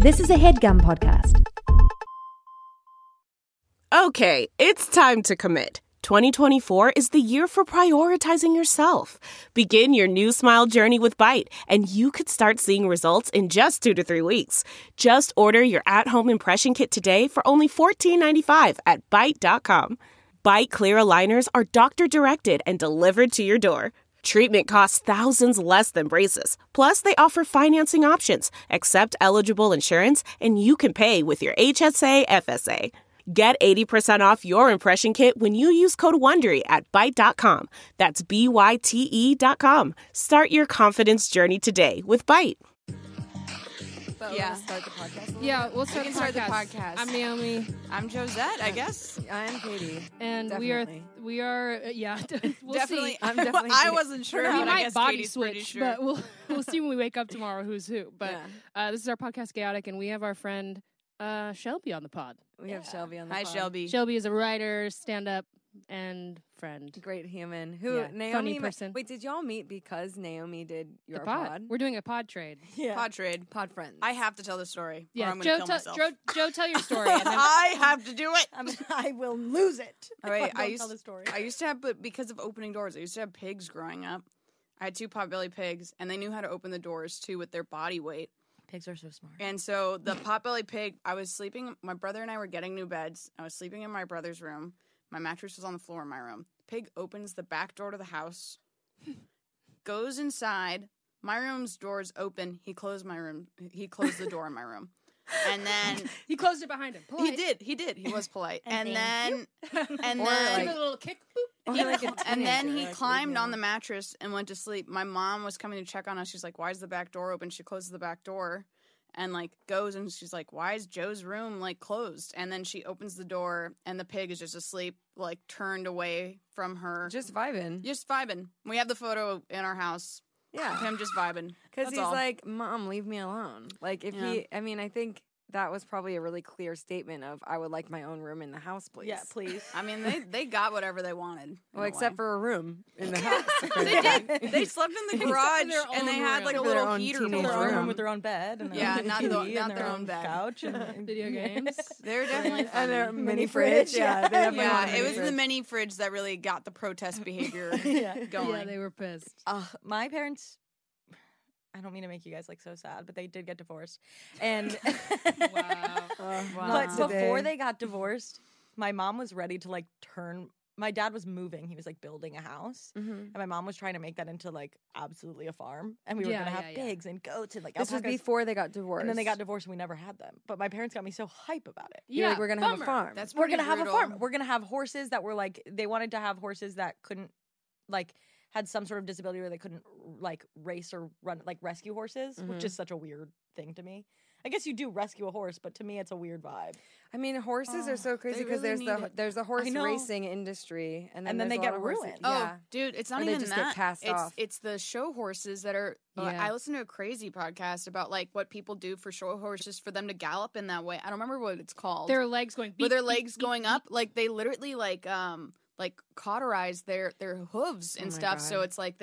This is a HeadGum podcast. Okay, it's time to commit. 2024 is the year for prioritizing yourself. Begin your new smile journey with Byte, and you could start seeing results in just 2 to 3 weeks. Just order your at-home impression kit today for only $14.95 at Byte.com. Byte Clear aligners are doctor-directed and delivered to your door. Treatment costs thousands less than braces. Plus, they offer financing options, accept eligible insurance, and you can pay with your HSA FSA. Get 80% off your impression kit when you use code WONDERY at Byte.com. That's BYTE.com. Start your confidence journey today with Byte. Yeah. Start the podcast. Yeah, we'll start, We can start the podcast. I'm Naomi, I'm Josette, I guess. I'm Katie. and Definitely. we are we'll Definitely. see. I'm definitely I Katie. wasn't sure, We but I might guess body Katie's pretty switch, sure. but we'll see when we wake up tomorrow who's who. But Yeah. this is our podcast, Chaotic, and we have our friend Shelby on the pod. We have Shelby on the Hi, pod. Shelby. Shelby is a writer, stand-up, and friend. Great human. Who Yeah, Naomi funny person. Wait, did y'all meet because Naomi did your The pod. We're doing a pod trade. Yeah. Pod trade. Pod friends. I have to tell the story. Or Yeah, I'm going to kill myself. Joe, tell your story. And then I have to do it. I will lose it. All right, if I don't tell the story. I used to have, but because of opening doors, I used to have pigs growing up. I had 2 potbelly pigs, and they knew how to open the doors too with their body weight. Pigs are so smart. And so the potbelly pig, I was sleeping. My brother and I were getting new beds. I was sleeping in my brother's room. My mattress was on the floor in my room. Pig opens the back door to the house, goes inside. My room's door's open. He closed my room. He closed the door in my room, and then he closed it behind him. Polite. he did. He was polite, and then Give it a little kick. Boop. Or like a and then teenager, he like, climbed leave me on the alone. mattress and went to sleep. My mom was coming to check on us. She's like, "Why is the back door open?" She closes the back door and like goes and she's like, "Why is Joe's room like closed?" And then she opens the door and the pig is just asleep, like turned away from her, Just vibing. just vibing. We have the photo in our house. Yeah. Of him just vibing. Because That's he's all. like, Mom, leave me alone. Like, if Yeah. he, I mean, I think that was probably a really clear statement of, I would like my own room in the house, please. Yeah, please. I mean, they got whatever they wanted. in Well, a except way. for a room in the house. They did. They slept in the garage their and they own had room. like a Except for their little own heater. teenage Their own room. room with their own bed. And Yeah, a not TV not and their own bed. couch and Video games. They're definitely And their funny. mini fridge. Yeah, they definitely Yeah, want a it mini was the fridge. mini fridge that really got the protest behavior Yeah. going. Yeah, they were pissed. My parents, I don't mean to make you guys like so sad, but they did get divorced. And Wow. but Not before today. they got divorced, my mom was ready to like turn. My dad was moving. He was like building a house. Mhm. And my mom was trying to make that into like absolutely a farm. And we were Yeah, going to have yeah, yeah. pigs and goats and like This was alpacas. before they got divorced. And then they got divorced and we never had them. But my parents got me so hype about it. You're like, we're going to have a bummer. farm. That's We're pretty gonna have a brutal. farm. We're gonna have horses that were like they wanted to have horses that couldn't like had some sort of disability where they couldn't like race or run like rescue horses, which is such a weird thing to me. I guess you do rescue a horse, but to me it's a weird vibe. I mean, horses are so crazy because really need it. there's the horse know. racing industry, and then then there's they a lot get of horses- ruined. Oh, Yeah. dude, it's not Or they even just get that. cast off. It's the show horses that are. Yeah. I listened to a crazy podcast about like what people do for show horses for them to gallop in that way. I don't remember what it's called. Their legs going. with Beep, their beep, legs beep, going beep. up, like they literally like cauterize their hooves and my stuff. So God. it's like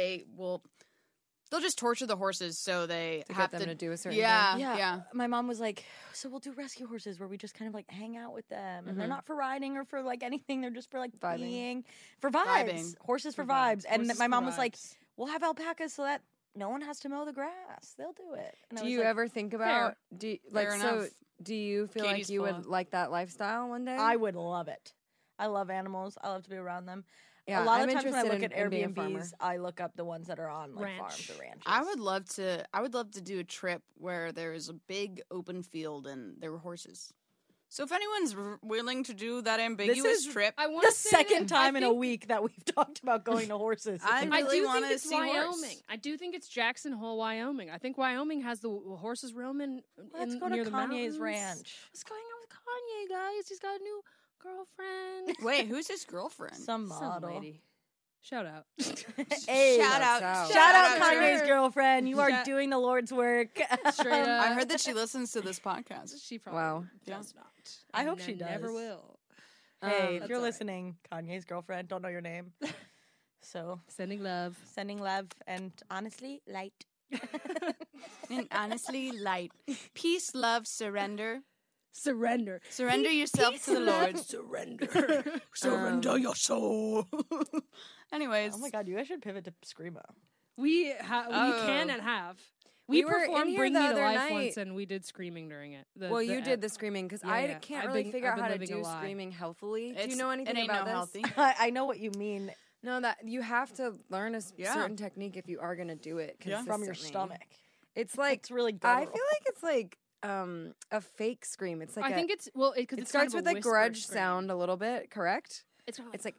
they'll just torture the horses so they To have get them to do a certain yeah, thing. yeah. My mom was like, so we'll do rescue horses where we just kind of like hang out with them. And they're not for riding or for like anything. They're just for like Vibing. being for vibes. Vibing. Horses for vibes. And Horses my for mom was like, vibes. we'll have alpacas so that no one has to mow the grass. They'll do it. And I Do was you like, ever think about Fair so? enough. Do you feel Katie's like you full would of- like that lifestyle one day? I would love it. I love animals. I love to be around them. Yeah, a lot I'm of times when I interested look at in being a farmer. Airbnbs, I look up the ones that are on like Ranch. farms or ranches. I would love to do a trip where there is a big open field and there were horses. So if anyone's willing to do that ambiguous is- trip, I want the to say second that time I in a think- week that we've talked about going to horses. I I really do want think to it's see horse. Wyoming. I do think it's Jackson Hole, Wyoming. I think Wyoming has the horses roaming. Let's go near to the Kanye's mountains. ranch. What's going on with Kanye, guys? He's got a new girlfriend. Wait, who's his girlfriend? Some Some model. lady. Shout out. Hey, Shout out, out. shout out to Kanye's her. girlfriend. You are Shout- doing the Lord's work. Straight up. I heard that she listens to this podcast. She probably Wow. does not. I hope And she Never does. will. Hey, if That's you're all right. listening, Kanye's girlfriend, don't know your name. So Sending love. sending love and honestly, light. and honestly light. Peace, love, surrender. Surrender. Surrender yourself to the Lord. Surrender. Surrender your soul. Anyways. Oh my god, you guys should pivot to Screamo. We can and have. We were in performed here Bring the Me to other Life night. once, and we did screaming during it. Well, you did the screaming because Yeah, I yeah. can't I've really been- figure out I've how been to living a do lie. screaming healthily. Do It's- you know anything it ain't about no this? healthy. I know what you mean No, that you have to learn a Yeah. certain technique if you are going to do it Yeah. from your consistently. stomach. It's like It's really I guttural. feel like it's like a fake scream. It's like I think it's because it it's starts kind with of a grudge sound a little bit, correct? It's kind of It's like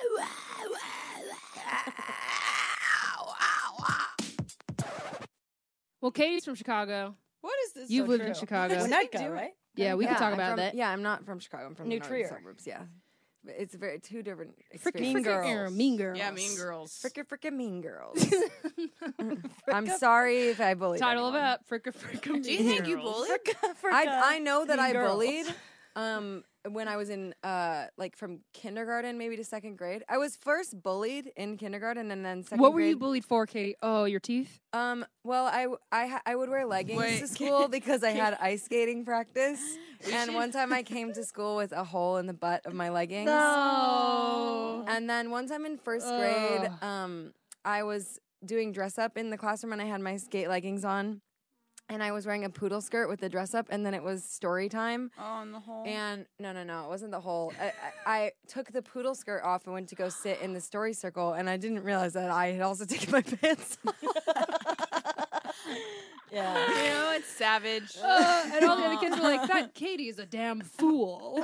well, Katie's from Chicago. What is this? You've So lived true. in Chicago. Winnetka, right? Yeah, we can talk about I'm that. from, yeah, I'm not from Chicago. I'm from New the northern Trier. suburbs. Yeah, but it's very two different Mean experiences. Girls. Mean Girls. Yeah, Mean Girls. Frickin' mean girls. I'm sorry if I bullied. Title anyone. of it, Fricka Do you think you bullied? I know that Mean I Girls. bullied when I was in like from kindergarten maybe to second grade. I was first bullied in kindergarten and then second What were grade. you bullied for, Katie? Oh, your teeth? Well, I would wear leggings Wait. to school because I had ice skating practice. And one time I came to school with a hole in the butt of my leggings. No. And then one time in first grade, I was doing dress up in the classroom and I had my skate leggings on. And I was wearing a poodle skirt with the dress up, and then it was story time. Oh, in the hole. And no, it wasn't the whole. I took the poodle skirt off and went to go sit in the story circle, and I didn't realize that I had also taken my pants off. Yeah. You know, it's savage. And all the other kids were like, that Katie is a damn fool.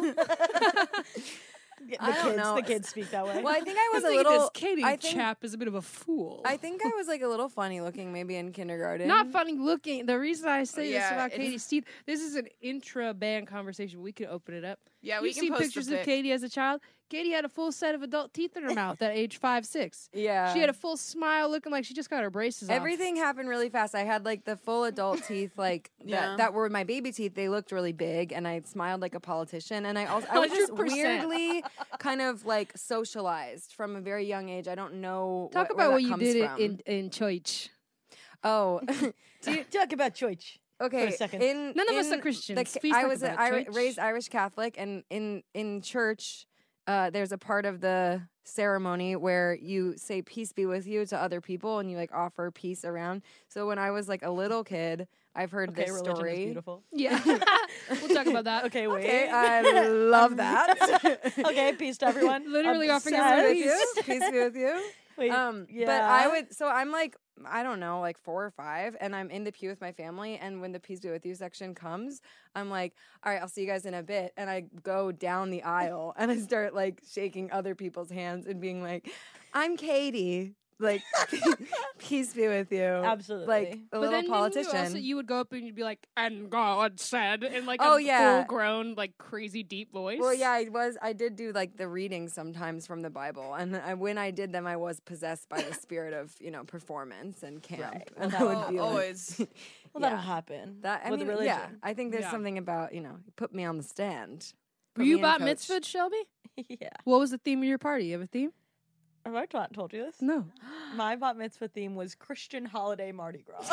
I don't know. The kids speak that way. Well, I think I was a Look at little. this Katie I think, chap is a bit of a fool. I think I was like a little funny looking maybe in kindergarten. Not funny looking. The reason I say this Yeah, about it's- Katie's teeth, this is an intra-band conversation. We could open it up. Yeah, we You've can seen post the pictures of pic. Katie as a child. Katie had a full set of adult teeth in her mouth at age 5, 6. Yeah. She had a full smile, looking like she just got her braces off. Everything happened really fast. I had like the full adult teeth, like Yeah. that were my baby teeth. They looked really big, and I smiled like a politician. And I was just 100%. weirdly kind of like socialized from a very young age. I don't know. Talk where about that what you comes did from. in church. Oh, Talk about church. okay. For a second. None of us are Christians. Please I talk was about church. raised Irish Catholic, and in church, there's a part of the ceremony where you say "peace be with you" to other people, and you like offer peace around. So when I was like a little kid, I've heard Okay, this religion story. is beautiful. Yeah. We'll talk about that. Okay, wait. Okay, I love that. Okay, peace to everyone. Literally offering Obsessed. everyone Peace with you. Peace be with you. Wait, But I would. So I'm like, I don't know, like 4 or 5, and I'm in the pew with my family. And when the "Peace be with you" section comes, I'm like, all right, I'll see you guys in a bit. And I go down the aisle and I start like shaking other people's hands and being like, I'm Katie. Like, peace be with you. Absolutely. Like a But little then politician. you would go up and you'd be like, and God said, in like Oh, a yeah. full-grown, like crazy deep voice. Well, yeah, I did do like the readings sometimes from the Bible, and when I did them, I was possessed by the spirit of performance and camp, Right. and Well, I would be like, always. Well, that'll yeah. happen. that. I with mean, religion. yeah, I think there's Yeah. something about put me on the stand. Were Put you me in bat coach. mitzvahed, Shelby? Yeah. What was the theme of your party? You have a theme? Have I told you this? No. My bat mitzvah theme was Christian holiday Mardi Gras.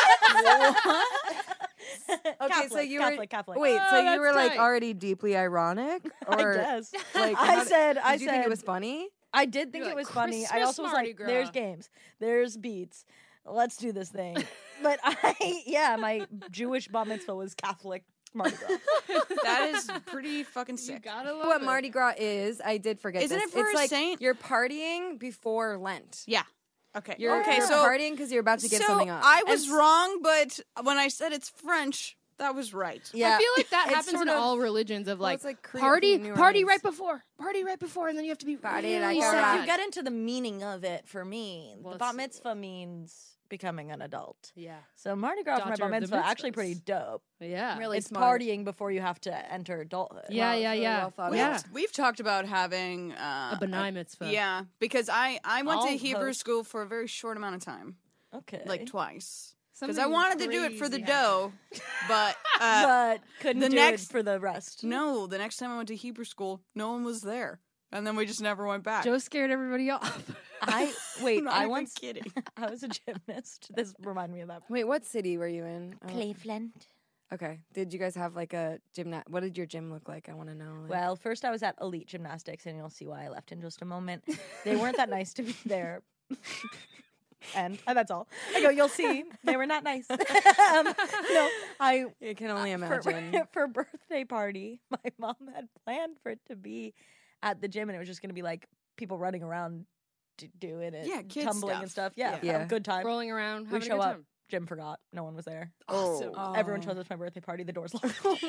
Okay, so you were Catholic. wait, Oh, so you that's were like tight. already deeply ironic, or I guess. like I how said, did you think it was funny? I did think You're it like, was funny. I "Christmas also was Mardi like, Gras." there's games, there's beats. Let's do this thing. But my Jewish bat mitzvah was Catholic Mardi Gras. That is pretty fucking You sick. gotta love What it. Mardi Gras is? I did forget. Isn't this. it for it's a like saint? You're partying before Lent. Yeah. Okay. You're okay. you're So partying because you're about to give so something up. I was And- wrong, but when I said it's French, that was right. Yeah, I feel like that it's happens sort in of- all religions of well, like, it's like party New party Orleans. right before, and then you have to be Party really like a So rock. if you get into the meaning of it, for me, Well, the bat it's- mitzvah means becoming an adult. Yeah. So Mardi Gras for my Daughter bat of the mitzvah actually mitzvahs. pretty dope. Yeah. Really It's smart. partying before you have to enter adulthood. Yeah, Wow, yeah, it's really yeah. well thought yeah. out. We've talked about having A benign mitzvah. Yeah, because I went to I'll Hebrew host. school for a very short amount of time, Okay. like twice. Because Something I wanted to do it for the crazy dough, but but couldn't the do next- it for the rest. no. The next time I went to Hebrew school, no one was there, and then we just never went back. Joe scared everybody off. Wait. Not I even once kidding. I was a gymnast. This reminded me of that. Wait, what city were you in? Cleveland. Okay. Did you guys have like a what did your gym look like? I want to know. Like... Well, first I was at Elite Gymnastics, and you'll see why I left in just a moment. They weren't that nice to me there. And that's all. I go, you'll see. They were not nice. No, I can only imagine. For birthday party, my mom had planned for it to be at the gym, and it was just going to be like people running around doing it, kid tumbling stuff. and stuff. Yeah, Yeah. Good time. Rolling around, We having a show good up. time. Jim forgot. No one was there. Awesome. Oh. Everyone shows up to my birthday party. The doors locked. Oh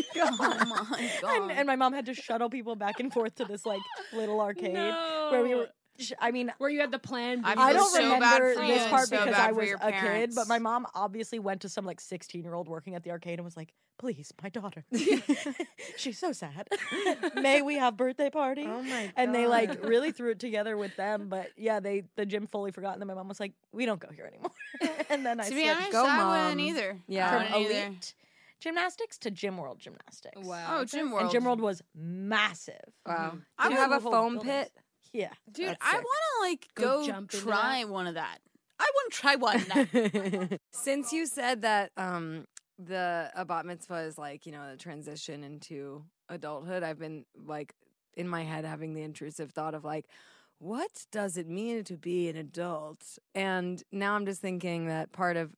my god. And my mom had to shuttle people back and forth to this like little arcade No. where we were. I mean, Where you had the plan. I I feel don't so bad remember for this you and part so because bad I for was your a kid, parents. but my mom obviously went to some like 16-year-old working at the arcade and was like, "Please, my daughter, she's so sad. May we have birthday party?" Oh my god. And they like really threw it together with them, but yeah, the gym fully forgot, and then my mom was like, "We don't go here anymore." And then I To be switched honest, Go, I Mom. wouldn't either. Yeah. I from wouldn't either. Elite Gymnastics to Gym World Gymnastics. Wow. Oh, Gym World. And Gym World was massive. Wow. I Do you have a would- foam buildings. pit? Yeah. Dude, That's I sick. want to like Go go jump into try one of that. I want to try one of that. Since you said that the bat mitzvah is like, you know, the transition into adulthood, I've been like in my head having the intrusive thought of like, what does it mean to be an adult? And now I'm just thinking that part of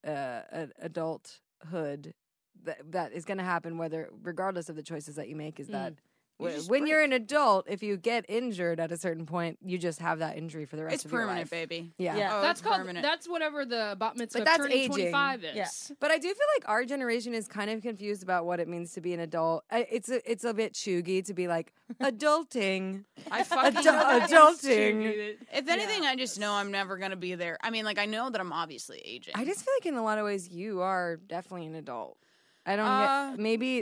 adulthood that is going to happen, regardless of the choices that you make, is that when you're an adult, if you get injured at a certain point, you just have that injury for the rest It's of your permanent, life. baby. Yeah. Yeah. Oh, That's it's called. permanent. That's whatever the bat mitzvah But that's turning aging. 25 is. Yeah. But I do feel like our generation is kind of confused about what it means to be an adult. It's a bit chuggy to be like adulting. I fucking Adulting. If anything, I just know I'm never gonna be there. I mean, like I know that I'm obviously aging. I just feel like in a lot of ways you are definitely an adult. I don't get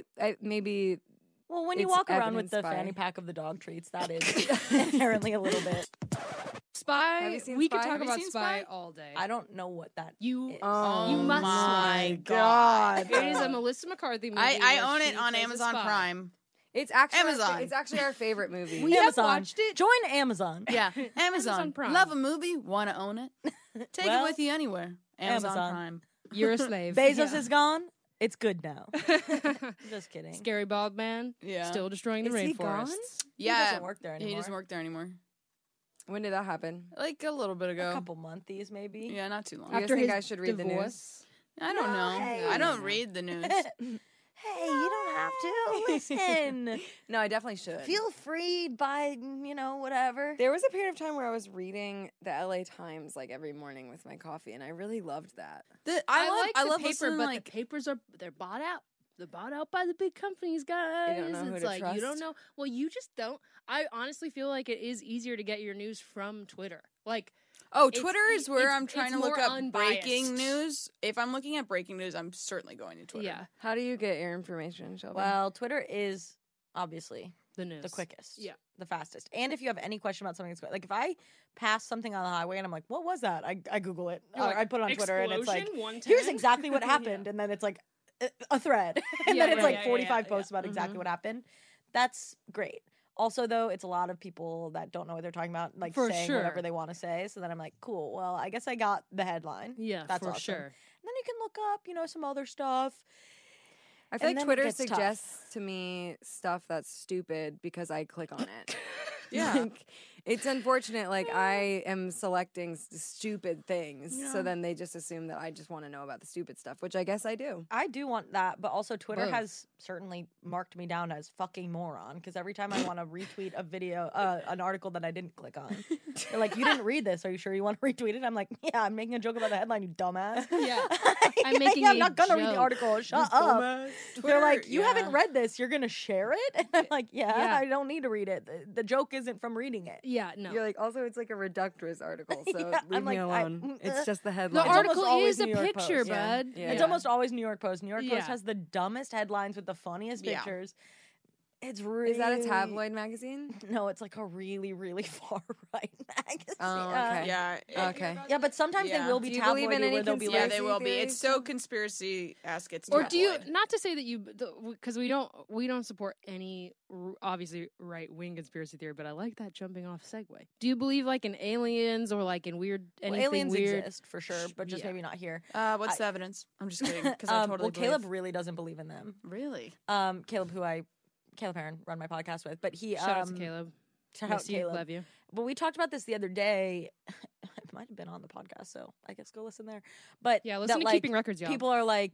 maybe Well, when you It's walk around with the evidenced by- fanny pack of the dog treats, that is inherently a little bit. Spy. Have you seen We Spy? could talk Have you about seen Spy Spy? all day. I don't know what that You. is. Oh You must my see god! It is a Melissa McCarthy movie. I where own she it on plays a Amazon spy. Prime. it's actually Amazon. It's actually our favorite movie. We have Amazon. watched it. Join Amazon. Yeah, Amazon. Amazon Prime. Love a movie, want to own it. Take Well, it with you anywhere. Amazon, Amazon. Prime. You're a slave. Bezos is gone. It's good now. Just kidding. Scary bald man. Yeah. Still destroying the Is he rainforests. gone? He Yeah, doesn't work there anymore. He doesn't work there anymore. When did that happen? Like a little bit A ago. couple monthies, maybe. Yeah, not too long. You guys After think his I should read the news? divorce. I don't know. hey. I don't read the news. Hey, you don't have to listen. No, I definitely should. Feel free by whatever. There was a period of time where I was reading the LA Times like every morning with my coffee, and I really loved that. I love like the paper, listening, but like the papers they're bought out. They're bought out by the big companies, guys. don't know who It's to like you don't trust? know. Well, you just don't. I honestly feel like it is easier to get your news from Twitter. Like, Twitter is where it's- I'm trying to it's look more up breaking unbiased. news. If I'm looking at breaking news, I'm certainly going to Twitter. yeah, How do you get your information, Shelby? Well, Twitter is obviously the news, the quickest. Yeah. The fastest. And if you have any question about something that's like if I pass something on the highway and I'm like, what was that? I Google it. You're like, I put it on Twitter and it's like, "Explosion, 110?" here's exactly what Yeah. happened. And then it's like a thread. And Yeah, then it's yeah, like yeah, 45 yeah, posts about exactly what happened. That's great. Also, though, it's a lot of people that don't know what they're talking about, like For saying sure. whatever they want to say. So then I'm like, cool. Well, I guess I got the headline. Yeah, That's for awesome. sure. And then you can look up, some other stuff. I feel and like then it Twitter gets tough. suggests to me stuff that's stupid because I click on it. Yeah. Like, it's unfortunate. Like I am selecting stupid things, Yeah. so then they just assume that I just want to know about the stupid stuff, which I guess I do. I do want that, but also Twitter Both. has certainly marked me down as fucking moron because every time I want to retweet a video, an article that I didn't click on, they're like, "You didn't read this. Are you sure you want to retweet it?" I'm like, "Yeah, I'm making a joke about the headline, you dumbass." Yeah. I'm making I'm a not gonna read the joke. article. Shut up. They're like, "You haven't yeah. read this. You're gonna share it?" And I'm like, "Yeah, Yeah. I don't need to read it. The joke isn't from reading it." Yeah, no. You're like, also, it's like a reductress article, so Yeah, leave I'm me like, alone. I- It's just the the headline. almost article always is a New York picture, Post. Yeah. bud. Yeah. It's almost always New York Post. New York Post Yeah. has the dumbest headlines with the funniest Yeah. pictures. It's really Is that a tabloid magazine? No, it's like a really, really far right magazine. Oh, okay. Yeah. Okay. Yeah, but sometimes Yeah. they will be Do you believe in tabloidy any where they'll be Yeah, like, they will be. theories? It's so conspiracy-esque. It's Or do you tabloid. not to say that you because we don't support any obviously right wing conspiracy theory, but I like that jumping off segue. Do you believe like in aliens or like in weird well, anything aliens weird? exist for sure, but just Yeah. maybe not here. What's the evidence? I'm just kidding because I totally well, Caleb believe. really doesn't believe in them. Really? Caleb Aaron, run my podcast with, but he Shout out to Caleb. Shout out Miss you, Caleb. love you. But we talked about this the other day. It might have been on the podcast, so I guess go listen there. But Yeah, listen that, to like, Keeping Records, y'all. people are like,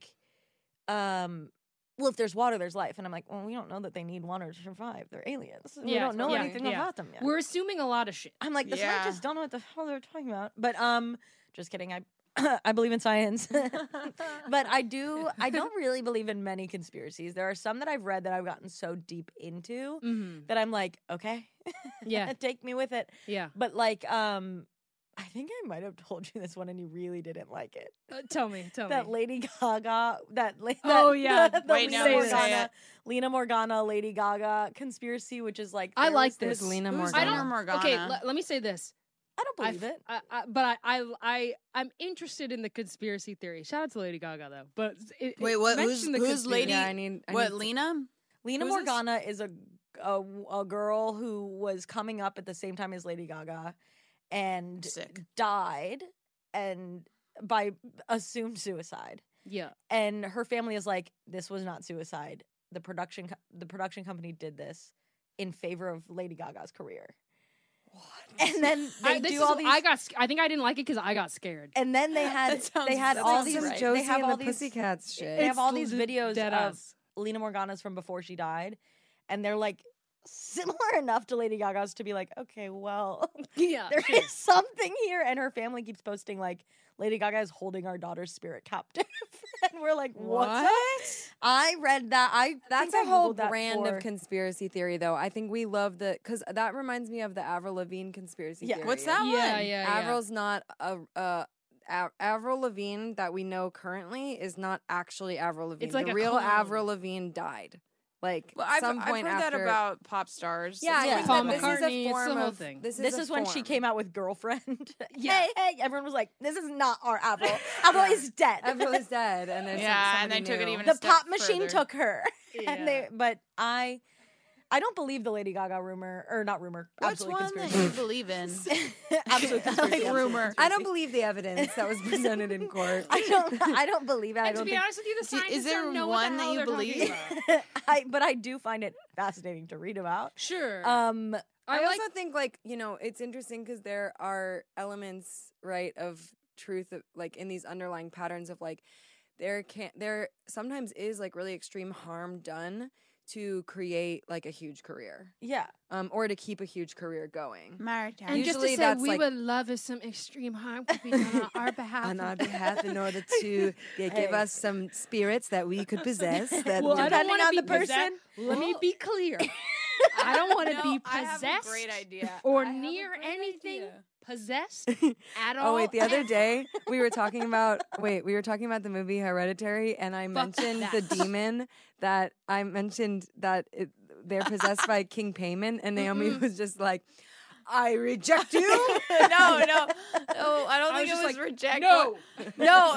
well, if there's water, there's life. And I'm like, well, we don't know that they need water to survive. They're aliens. We Yeah, don't know yeah, anything yeah. about them yet. We're assuming a lot of shit. I'm like, the Yeah. scientists don't know what the hell they're talking about. But just kidding. I believe in science. But I don't really believe in many conspiracies. There are some that I've read that I've gotten so deep into Mm-hmm. that I'm like, okay, Yeah, take me with it. yeah. But like, I think I might have told you this one and you really didn't like it. Tell me. That Lady Gaga, Oh, yeah. the Wait, Lena no, say Morgana, it. Lena Morgana, Lady Gaga conspiracy, which is like I there like was this. this. Lena Who's Morgana. Lena Morgana? Okay, let me say this. I don't believe it. But I'm interested in the conspiracy theory. Shout out to Lady Gaga though. But Wait, what? Who's mention the who's conspiracy. Lady? Yeah, I need What? to- Lena? Lena Who's this? Morgana is a girl who was coming up at the same time as Lady Gaga, and Sick. died and by assumed suicide. Yeah. And her family is like, this was not suicide. The production company did this in favor of Lady Gaga's career. What? And then they do all these. I think I didn't like it because I got scared. And then they had That sounds- they had that all sounds these. right. Josie They have and all the these. Pussycats shit. They have all It's these videos dead of ass. Lena Morgana's from before she died, and they're like similar enough to Lady Gaga's to be like, okay, well, Yeah. there is something here. And her family keeps posting like, Lady Gaga is holding our daughter's spirit captive, and we're like, what's up? I read that. That's think a I whole Googled that brand for- of conspiracy theory, though. I think we love because that reminds me of the Avril Lavigne conspiracy Yeah. theory. What's that Yeah, one? yeah. Avril's not Avril Lavigne that we know currently is not actually Avril Lavigne. It's like the a real clone. Avril Lavigne died. Like Well, I've some point heard after. that about pop stars. Yeah, Yeah. I think Paul that McCartney, this is it's a the form whole of thing. This This a is when she form. came out with Girlfriend. Yeah. Hey, everyone was like, this is not our Avril. Avril is dead. Avril is dead, and there's Yeah, and they somebody took it new. even The a step pop machine further. took her. Yeah. But I don't believe the Lady Gaga rumor, or not rumor. What's absolute one that conspiracy. you believe in? Absolute conspiracy. absolute rumor. conspiracy. I don't believe the evidence that was presented in court. I don't believe it. I And to don't be think. honest with you, the Is scientists there don't know one what the that hell you they're talking believe? about. But I do find it fascinating to read about. Sure. I I like. also think it's interesting because there are elements, right, of truth, like in these underlying patterns of like there sometimes is like really extreme harm done to create like a huge career, Yeah. or to keep a huge career going. Maritime. And just to usually say, that's we like- would love if some extreme harm could be done on our behalf. On our behalf, in order to give us some spirits that we could possess. That Well, would- I don't Depending want to on be the person. possessed. Let me be clear. I don't want to No, be I have a possessed great idea. or I have a near great anything idea. possessed at all. Oh wait, the other day we were talking about the movie Hereditary, and I mentioned the that. demon that they're possessed by King Payment, and Naomi was just like, "I reject you." no, I don't I think was it was just like, reject. no. no.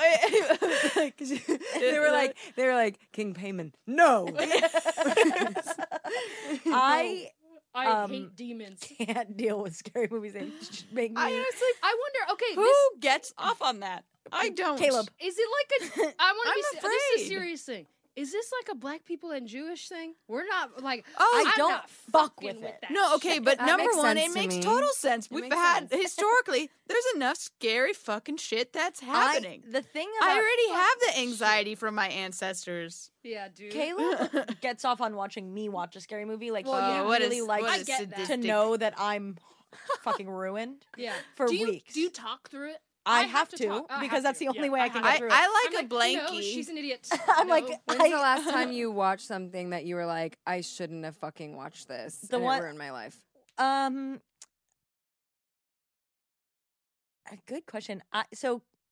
they were like, "King Payment, no." I I Um, hate demons. can't deal with scary movies. They just make me. I honestly, I wonder. Okay, who this gets off on that? I don't. Caleb. is it like a? I want to be. I'm This is a afraid. serious thing. Is this like a black people and Jewish thing? We're not like. Oh, I I'm don't not fuck fucking with it. that No, okay, shit. but That number makes one, sense it to makes me. total sense. It We've makes had sense. historically, there's enough scary fucking shit that's happening. The thing about I already have the anxiety from my ancestors. Yeah, dude. Caleb gets off on watching me watch a scary movie. Like, Well, he yeah. what really is likes what I is get that. to sadistic? know that I'm fucking ruined. Yeah. For do you, weeks. Do you talk through it? I have to, talk. I because have that's to. the only Yeah, way I can get I, through it. I like I'm a blankie. No, she's an idiot. I'm No. like, When's the last time you watched something that you were like, "I shouldn't have fucking watched this"? The and one- it ruined my life. A good question. So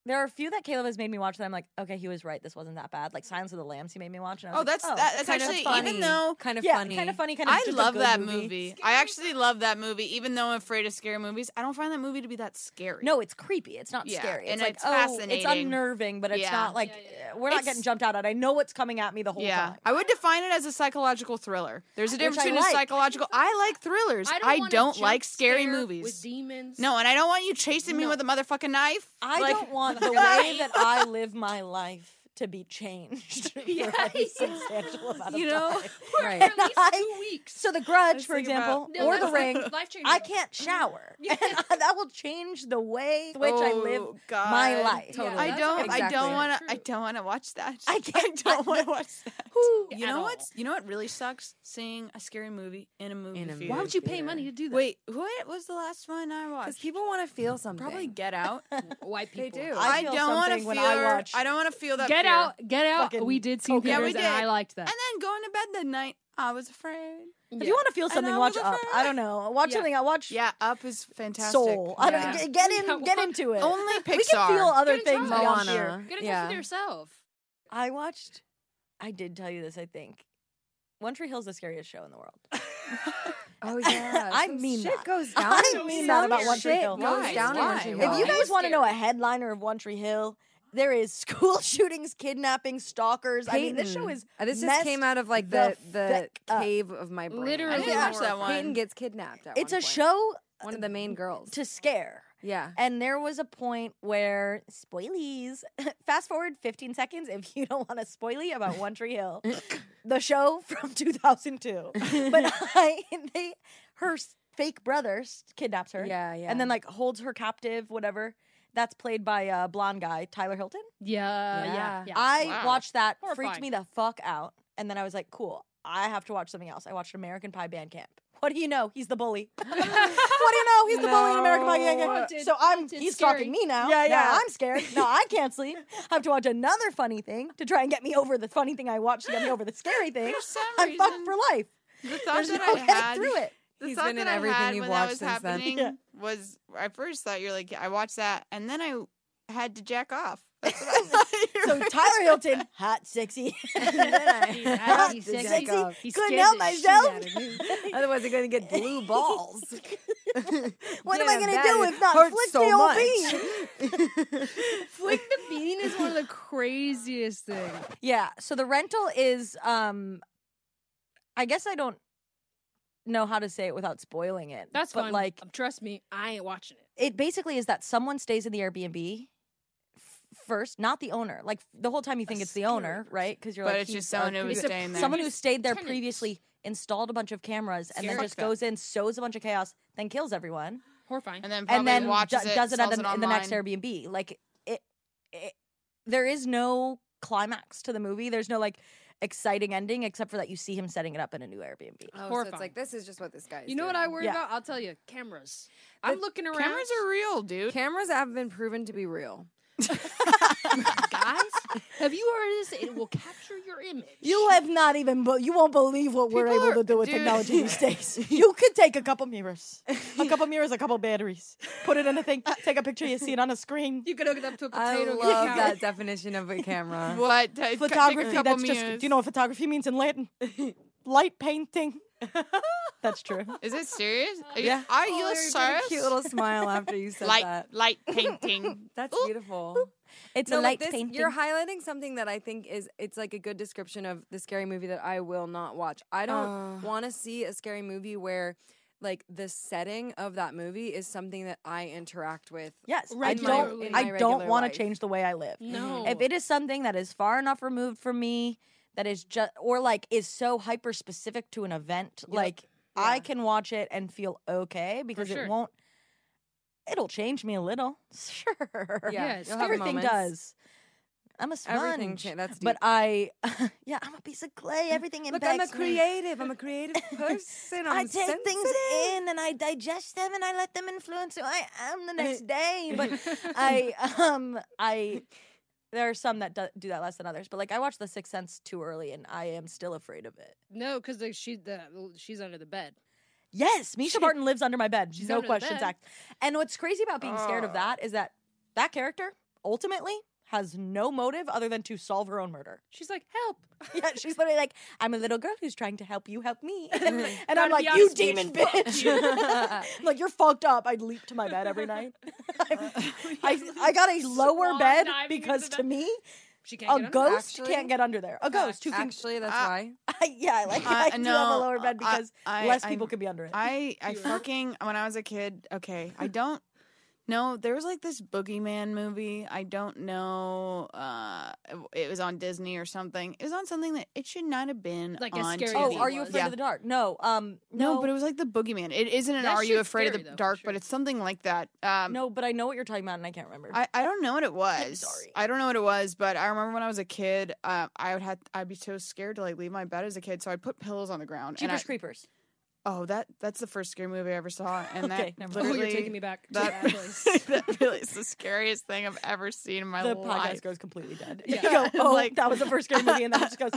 There are a few that Caleb has made me watch that I'm like, okay, he was right. This wasn't that bad. Like Silence of the Lambs, he made me watch. And I was like, that's kind of actually funny. even though kind of yeah, funny. kind of funny. Kind of I just a love good that movie. movie. I actually love that movie, even though I'm afraid of scary movies. I don't find that movie to be that scary. No, it's creepy. It's not Yeah, scary. It's and like, it's oh, fascinating. it's unnerving, but it's Yeah. not like we're not It's- getting jumped out at. I know what's coming at me the whole yeah, time. I would define it as a psychological thriller. There's a Which difference I between like. a psychological. I like thrillers. I want a don't jump like scary scare movies. with demons. No, and I don't want you chasing me No. with a motherfucking knife. I Like- don't want the way that I live my life to be changed for a substantial amount of You know? time. Right. For at least I- 2 weeks. So The Grudge, was for thinking example, about- or No, The that's Ring, life-changing. I can't shower, and that will change the way in which I live Oh, God. my life. Totally. I That's don't. exactly I don't want to. true. I don't want to watch that. I can't- don't want to watch that. You At know all. what? You know what really sucks? Seeing a scary movie in a movie In a theater. Why would you pay theater. money to do that? Wait, what was the last one I Because watched? people want to feel something. Probably Get Out. White They people. do. I I feel don't want to something feel. when I watch I don't want to feel that. Get fear. out. Get out. Fucking We did see cocaine. Yeah, theaters, we and I did. liked that. And then going to bed that night, I was afraid. If you want to feel And something, I watch was Up. afraid. I don't know. Watch Yeah. something. I watch Yeah, Up is fantastic. Soul. I don't Yeah. get into it. Only Pixar. We can feel other Get in things touch. beyond Moana. here. Get in touch Yeah. with yourself. I did tell you this, I think. One Tree Hill's the scariest show in the world. Oh yeah, I some mean shit that. goes down. I mean that about One Tree Shit Hill. goes Why? down in Why? One Tree Why? Hill. If you Why? guys want to know a headliner of One Tree Hill, there is school shootings, kidnappings, stalkers. I mean, this show is This just messed came out of like the the feck up. cave of my brain. Literally I didn't watch that one. Peyton gets kidnapped. At it's one a point. show One of the main girls. to scare. Yeah. And there was a point where spoilies. Fast forward 15 seconds if you don't want a spoilie about One Tree Hill, the show from 2002. But her fake brother kidnaps her. Yeah, yeah. And then like holds her captive, whatever. That's played by a blonde guy, Tyler Hilton. Yeah. I Wow. watched that, freaked Horrifying. me the fuck out, and then I was like, cool, I have to watch something else. I watched American Pie Band Camp. What do you know? He's the bully. What do you know? He's the bully in American Pie Band Camp. Haunted. So Haunted, he's scary. stalking me now. Yeah, Now yeah. I'm scared. Now I can't sleep. I have to watch another funny thing to try and get me over the funny thing I watched to get me over the scary thing. For some I'm fucked reason, for life. The thought There's that no I getting had through it. The He's thought been in that I everything had you've when that watched was since then. happening Yeah. was I first thought you're like I watched that and then I had to jack off. That's what I thought you So were Tyler Hilton, hot, sexy. And then I He's had he's to sexy. jack off. He Couldn't scared help the shit myself. out of me. Otherwise, they're going to get blue balls. What am I going to do if not hurts flick so the old much. bean? Flick the bean is one of the craziest things. Yeah. So the rental is I guess I don't know how to say it without spoiling it. That's but fun. like Trust me, I ain't watching it. it basically is that someone stays in the Airbnb first, not the owner. Like the whole time you think it's the owner, right? Because you're But like, it's he's just someone our who was creature. staying there. Someone who stayed there Tenants. previously, installed a bunch of cameras, and then Fuck just that. goes in, sows a bunch of chaos, then kills everyone, Horrifying. and then probably and then watches does it at sells in the next online. Airbnb. Like it, there is no climax to the movie. There's no like exciting ending except for that you see him setting it up in a new Airbnb. Oh, so it's Horrifying. like, this is just what this guy is You know what doing. I worry Yeah. about? I'll tell you. Cameras. I'm looking around. Cameras are real, dude. Cameras have been proven to be real. guys. Have you heard this? It will capture your image. You have not even, you won't believe what we're People able are- to do with dude. technology these days. You could take a couple mirrors, a couple batteries, put it in a thing, take a picture, you see it on a screen. You could hook it up to a I potato. love get a that definition of a camera. What Take a Photography, couple that's just, minutes. do you know what photography means in Latin? Light painting. That's true. Is it serious? Yeah. Are Oh, you a you're getting Cyrus? cute little smile after you said that. Light painting. That's Ooh. beautiful. It's No, a but light this- painting. You're highlighting something that I think it's like a good description of the scary movie that I will not watch. I don't want to see a scary movie where like the setting of that movie is something that I interact with. Yes, Regularly. I in my don't regular want to life. change the way I live. No. If it is something that is far enough removed from me, that is just or like is so hyper specific to an event, like I Yeah. can watch it and feel okay because sure. it won't. It'll change me a little, sure. Yeah, Yes, you'll have everything moments. does. I'm a Everything sponge, that's but deep. I, yeah, I'm a piece of clay. Everything Look, impacts I'm a me. creative. I'm a creative person. I I'm take things sensitive. in and I digest them and I let them influence who I am the next day. But I there are some that do that less than others. But like I watched The Sixth Sense too early and I am still afraid of it. No, because she's under the bed. Yes, Misha Barton lives under my bed. She's No under the questions bed. asked. And what's crazy about being scared of that is that character ultimately has no motive other than to solve her own murder. She's like, help. Yeah, she's literally like, I'm a little girl who's trying to help you help me. And I'm Gotta like, be you honest, demon bitch, fuck bitch. you. I'm like, you're fucked up. I'd leap to my bed every night. I got a lower Swan bed diving into because the to bed. me, She can't a get under. ghost Actually- can't get under there. A ghost who can. Actually, that's why. Yeah, like I do have a no, lower bed because less I- people could be under it. I fucking when I was a kid. Okay, I don't know. There was like this boogeyman movie. I don't know. It was on Disney or something. It was on something that it should not have been Like a on scary TV. movie. Are you was. afraid of the dark? No, No, but it was like the boogeyman. It isn't an That Are You shit's Afraid scary, of though, the for Dark, sure. but it's something like that. no, but I know what you're talking about, and I can't remember. I don't know what it was. sorry. I don't know what it was, but I remember when I was a kid, I'd be so scared to like leave my bed as a kid, so I'd put pillows on the ground. Jeepers Creepers. Oh, that's the first scary movie I ever saw, and Okay, that never Oh, mind. literally you're taking me back to that, that place. that really is the scariest thing I've ever seen in my The life. podcast goes completely dead. Yeah. You go, oh, Like- that was the first scary movie, and then it just goes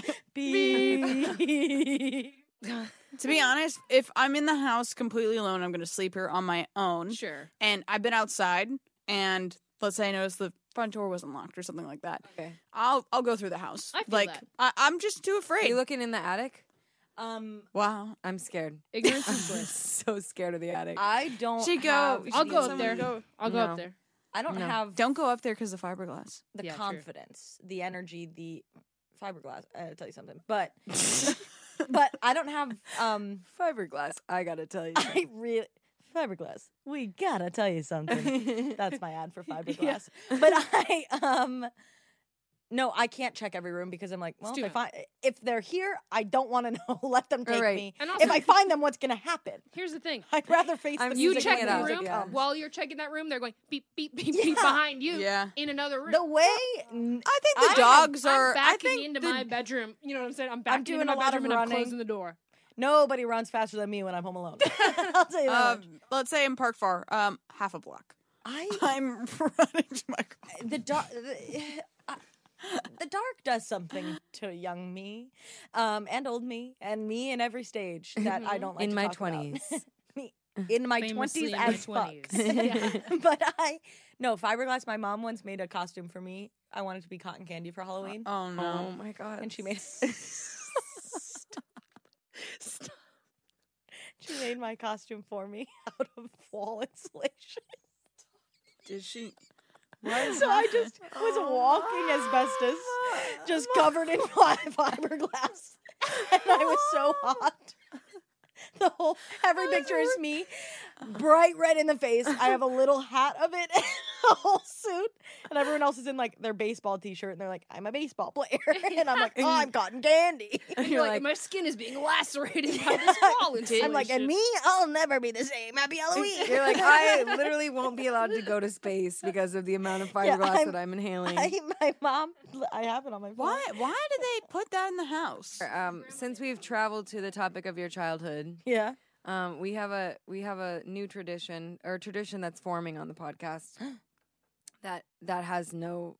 beep. To be honest, if I'm in the house completely alone, I'm going to sleep here on my own. Sure. And I've been outside, and let's say I noticed the front door wasn't locked or something like that. Okay. I'll go through the house. I feel like that. I'm just too Are afraid. you looking in the attic? Wow. I'm scared. Ignorance I'm is bliss. so scared of the attic. I don't. She go. have- I'll go up Someone there. go- I'll go No. up there. I don't No. have. Don't go up there because of fiberglass. the Yeah, true. confidence, the energy, the fiberglass. I'll tell you something, but but I don't have. Fiberglass. I gotta tell you. I really fiberglass. We gotta tell you something. That's my ad for fiberglass. But I no, I can't check every room because I'm like, well, too if they're here, I don't want to know. Let them take Right. me. And If also- I find them, what's gonna happen? Here's the thing. I'd rather face I'm the You music check when it the out, room yeah. while you're checking that room. They're going beep beep beep beep behind you. Yeah. In another room. The way I think the I- dogs I'm are. I backing think into the- my bedroom. You know what I'm saying? I'm backing doing into a my lot of bedroom and I'm running. closing the door. nobody runs faster than me when I'm home alone. I'll tell you that. much. let's say in Park Far, half a block. I I'm running to my car. the dark. The dark does something to young me, and old me, and me in every stage that I don't like In to my talk about. 20s. Me in my Famously 20s in my as fuck. 20s. Yeah. But no fiberglass. My mom once made a costume for me. I wanted to be cotton candy for Halloween, Oh no. Oh my god. and she made. Stop. She made my costume for me out of wall insulation. Did she? So I just was walking asbestos, just covered in fiberglass, and I was so hot. The whole every picture is me, bright red in the face. I have a little hat of it, and a whole suit, and everyone else is in like their baseball T-shirt, and they're like, "I'm a baseball player," and I'm like, "Oh, I'm cotton candy." And You're you're like, like- my skin is being lacerated by this wall insulation. I'm like, and me, I'll never be the same. Happy Halloween. You're like, I literally won't be allowed to go to space because of the amount of Yeah, fiberglass I'm- that I'm inhaling. My mom, I have it on my phone. Why did they put that in the house? Since we've traveled to the topic of your childhood, Yeah. we have a new tradition or tradition that's forming on the podcast that has no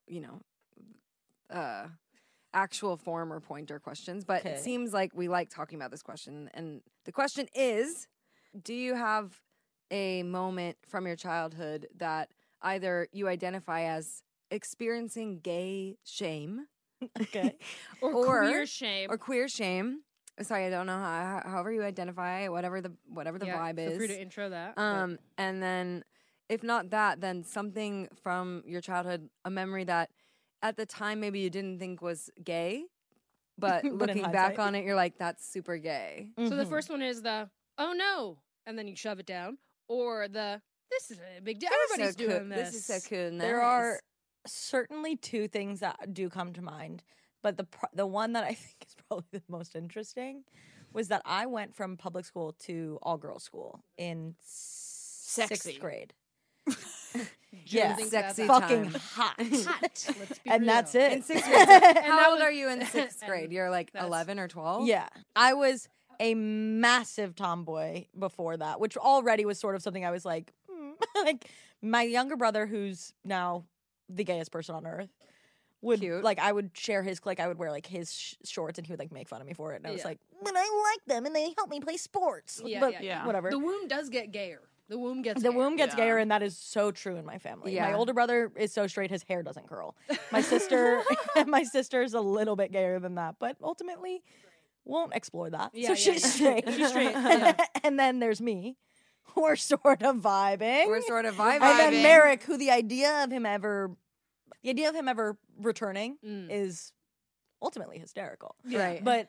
actual form or point or questions, but Okay. it seems like we like talking about this question. And the question is, do you have a moment from your childhood that either you identify as experiencing gay shame Okay. or or- queer shame. or queer shame? Sorry, I don't know however you identify, whatever the Yeah, vibe feel is. free to intro that. And then if not that, then something from your childhood, a memory that at the time maybe you didn't think was gay, but But in looking back hindsight. on it, you're like, that's super gay. So the Mhm. first one is the oh no, and then you shove it down, or the this is a big deal. This is Everybody's so doing cool. This is so cool. There nice. are certainly two things that do come to mind, but the one that I think is probably the most interesting was that I went from public school to all girls school in Sexy. sixth grade. Yeah, sexy fucking time. hot, hot. Let's be and real. that's it. In sixth grade. So that how old was- are you in sixth and grade? You're like that's- 11 or 12? Yeah, I was a massive tomboy before that, which already was sort of something I was like, like my younger brother, who's now the gayest person on earth, would Cute. like I would share his I would wear like his shorts, and he would like make fun of me for it, and I was Yeah. like, but I like them, and they help me play sports. Yeah, but yeah, yeah. whatever. The wound does get gayer. The womb gets The womb gets Yeah. gayer, and that is so true in my family. My Yeah. older brother is so straight, his hair doesn't curl. My sister, my sister's a little bit gayer than that, but ultimately won't explore that. Yeah, so yeah, she's yeah. straight. She's straight. And then there's me. We're sort of vibing. We're sort of vibing. And then Merrick, who the idea of him ever returning is ultimately hysterical. Right. But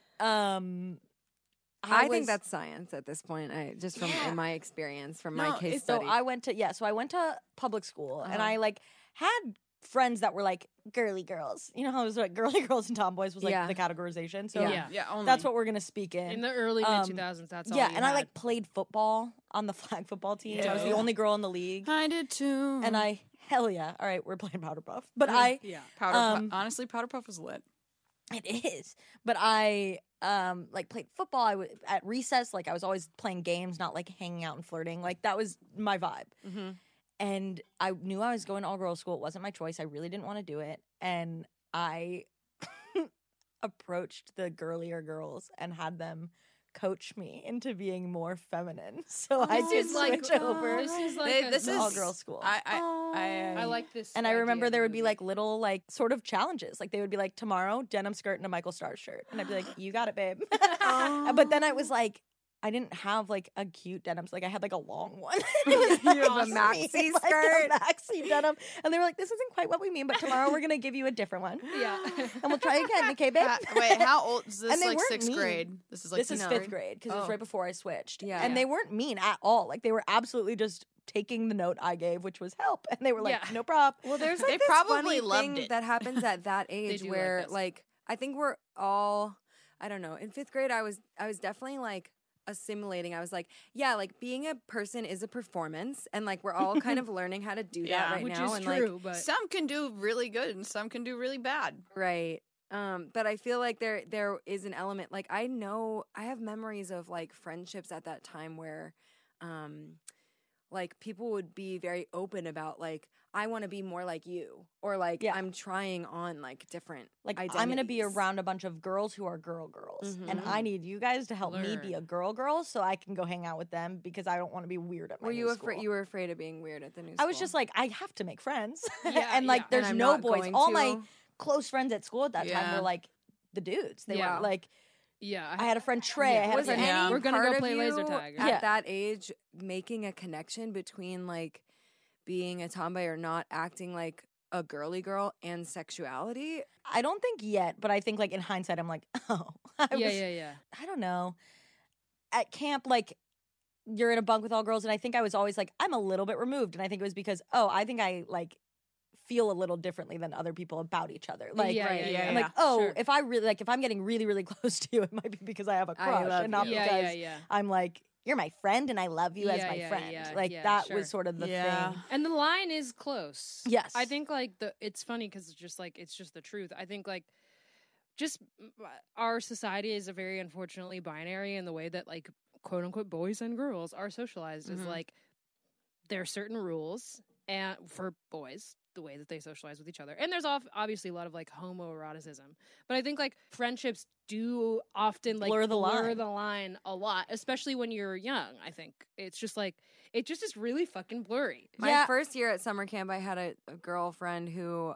I think that's science at this point. Just from in my experience, from my case so study. I went to public school and I like had friends that were like girly girls. You know how it was like girly girls and tomboys was like Yeah. the categorization. So Yeah. Yeah, only. that's what we're gonna speak in. In the early mid 2000s, that's all. yeah, you and I had. like played football on the flag football team. I was the Yeah. only girl in the league. I did too. And hell yeah. All right, we're playing Powder Puff. But I yeah. Honestly, Powder Puff was lit. it is. But I like played football. At recess, like I was always playing games, not like hanging out and flirting. Like that was my vibe. Mm-hmm. And I knew I was going to all girls school. It wasn't my choice. I really didn't want to do it. And I approached the girlier girls and had them coach me into being more feminine. So I did switch over. This is like This to is all girls school. I like this. And I idea remember of there the would be movie. like little like sort of challenges. Like they would be like, tomorrow, denim skirt and a Michael Stars shirt. And I'd be like, you got it, babe. But then I was like, I didn't have like a cute denim. Like I had like a long one. It was You have a maxi like, skirt. a maxi denim. And they were like, this isn't quite what we mean, but tomorrow we're gonna give you a different one. Yeah. And we'll try again, okay, babe? Wait, how old is this? And they Like weren't sixth mean. grade. This is like This is fifth grade because it was Oh. right before I switched. Yeah. And they weren't mean at all. Like they were absolutely just taking the note I gave, which was help. And they were like, Yeah. no problem. Well, there's They like this probably funny loved thing it. that happens at that age do like where this. like I think we're all I don't know. In fifth grade I was definitely like assimilating. I was like, yeah, like being a person is a performance and like we're all kind of learning how to do that Yeah. right Which now. is and true, but Some can do really good and some can do really bad. right. But I feel like there is an element like I know I have memories of like friendships at that time where like people would be very open about like I want to be more like you or like Yeah. I'm trying on like different Like I'm gonna be identities. around a bunch of girls who are girls, and Mhm. I need you guys to help me be Learn. a girl, so I can go hang out with them because I don't want to be weird at my Were you new afraid? school. You were afraid of being weird at the new I was school? just like, I have to make friends, Yeah, and like, yeah. there's And I'm no not boys. going All to. my close friends at school at that time Yeah. were like the dudes. They Yeah. were like, yeah, I had a friend Trey. I had was a friend. Yeah. any We're gonna go part of play laser you tag. at Yeah. that age making a connection between like being a tomboy or not acting like a girly girl and sexuality? I don't think yet, but I think like in hindsight, I'm like, oh, I was, yeah. I don't know. At camp, like you're in a bunk with all girls, and I think I was always like, I'm a little bit removed, and I think it was because, oh, I think I like feel a little differently than other people about each other. Like, yeah, right, yeah, yeah, I'm yeah. like, oh, Sure. if I really like, if I'm getting really, really close to you, it might be because I have a I crush, love and not you. because yeah. I'm like, you're my friend, and I love you as Yeah, my yeah, friend. yeah, Like yeah, that sure. was sort of the Yeah. thing. And the line is close. Yes. I think like it's funny because it's just like it's just the truth. I think like just our society is a very unfortunately binary in the way that like quote unquote boys and girls are socialized. Is like there are certain rules and for boys the way that they socialize with each other, and there's obviously a lot of like homoeroticism. But I think like friendships do often like Blur the line. the line a lot, especially when you're young. I think it's just like it just is really fucking blurry. My Yeah. first year at summer camp, I had a girlfriend who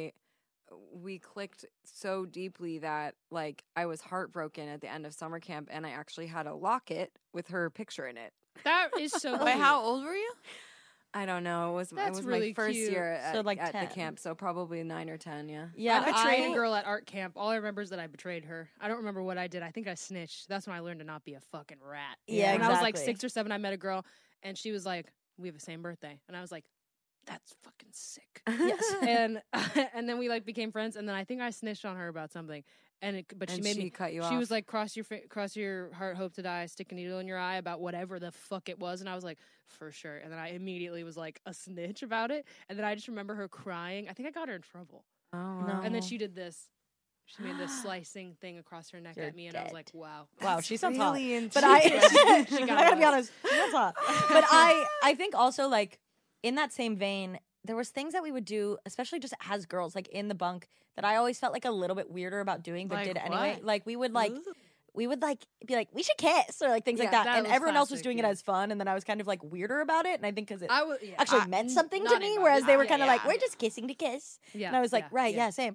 we clicked so deeply that like I was heartbroken at the end of summer camp, and I actually had a locket with her picture in it. That is so. Wait, cute. how old were you? I don't know. It That's was really my first cute. year at, So, like, at the 10. camp, so probably 9 or 10. Yeah. Yeah, I betrayed a girl at art camp. All I remember is that I betrayed her. I don't remember what I did. I think I snitched. That's when I learned to not be a fucking rat. Yeah, When I was like exactly. 6 or 7, I met a girl, and she was like, "We have the same birthday," and I was like, "That's fucking sick." Yes. and and then we like became friends, and then I think I snitched on her about something, but she And made she me. cut you She off. was like, cross your heart, hope to die, stick a needle in your eye about whatever the fuck it was. And I was like, for sure. And then I immediately was like a snitch about it. And then I just remember her crying. I think I got her in trouble. Oh, No. wow. And then she did this. She made this slicing thing across her neck You're at me. And I was dead. like, wow. Wow, she sounds hot. really But I, She got I gotta be us. honest, she sounds hot. But I think also like in that same vein, there was things that we would do, especially just as girls, like in the bunk, that I always felt like a little bit weirder about doing, but Like did anyway. what? Like we would we would like be like, we should kiss or like things like Yeah, that. that And was everyone else was classic, doing it yeah. as fun. And then I was kind of like weirder about it. And I think because it yeah. actually meant something to not me, anybody. whereas they were Yeah, kind of like, yeah. we're just kissing to kiss. Yeah, And I was like, right, yeah, same.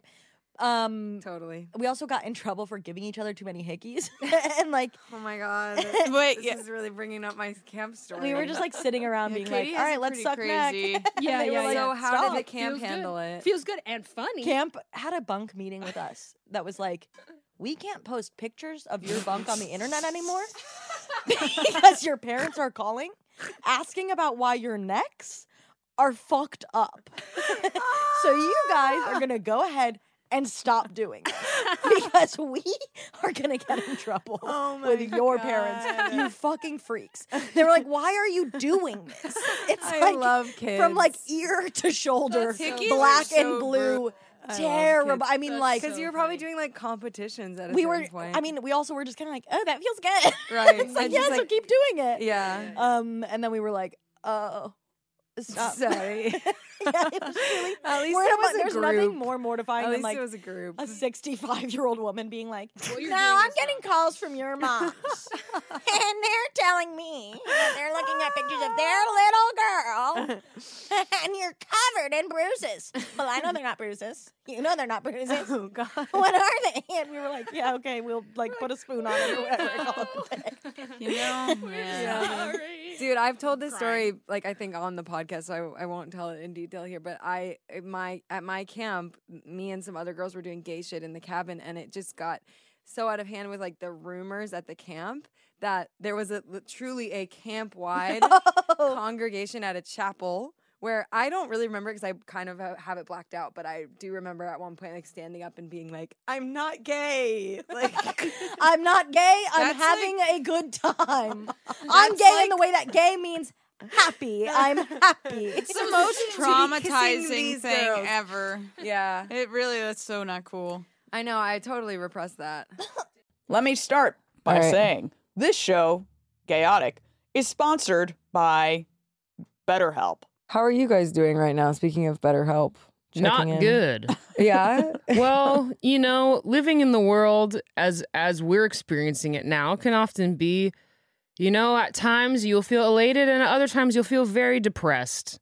Totally. We also got in trouble for giving each other too many hickeys. And like, Oh my god. Wait, this yeah. is really bringing up my camp story. we were just like sitting around Yeah, being Katie like, has all right, it let's pretty suck crazy. neck. And Yeah, they were yeah, like, yeah. So how did "Stop." the camp Feels good. handle it? Feels good and funny. Camp had a bunk meeting with us that was like, we can't post pictures of your bunk on the internet anymore because your parents are calling asking about why your necks are fucked up. So you guys are going to go ahead and stop doing it because we are going to get in trouble Oh my with your parents, you fucking freaks. They were like, why are you doing this? It's I like love kids. from like ear to shoulder, Hickeys black are and so blue. I love Terrible. kids. I mean, That's like, because so you were probably funny. doing like competitions at a we certain were. point. I mean, we also were just kind of like, oh, that feels good. Right. It's like, And yeah, just so like- keep doing it. yeah. And then we were like, oh, stop. Sorry. Yeah, it was really. At least we're in it was a there's group. nothing more mortifying At than least like it was a group. a 65-year-old woman being like, What you're "No, doing I'm is getting wrong." calls from your moms, and they're telling me that they're looking at pictures of their little girl, and you're covered in bruises. Well, I know they're not bruises. You know they're not bruises. Oh god. What are they? And we were like, yeah, okay, we'll like put a spoon on it or whatever. Call it a day. You know? Yeah. Dude, I've told this story like I think on the podcast, so I won't tell it in detail here. But at my camp, me and some other girls were doing gay shit in the cabin, and it just got so out of hand with like the rumors at the camp that there was truly a camp wide congregation at a chapel. Where I don't really remember because I kind of have it blacked out, but I do remember at one point like standing up and being like, "I'm not gay." Like, I'm not gay. I'm That's having a good time. I'm gay in the way that gay means happy. I'm happy. It's the most kissing traumatizing these thing girls. ever. yeah, It really, that's so not cool. I know. I totally repressed that. Let me start by All right. saying this show, Chaotic, is sponsored by BetterHelp. How are you guys doing right now? Speaking of BetterHelp, Not good. Yeah. Well, you know, living in the world as we're experiencing it now can often be, you know, at times you'll feel elated and at other times you'll feel very depressed.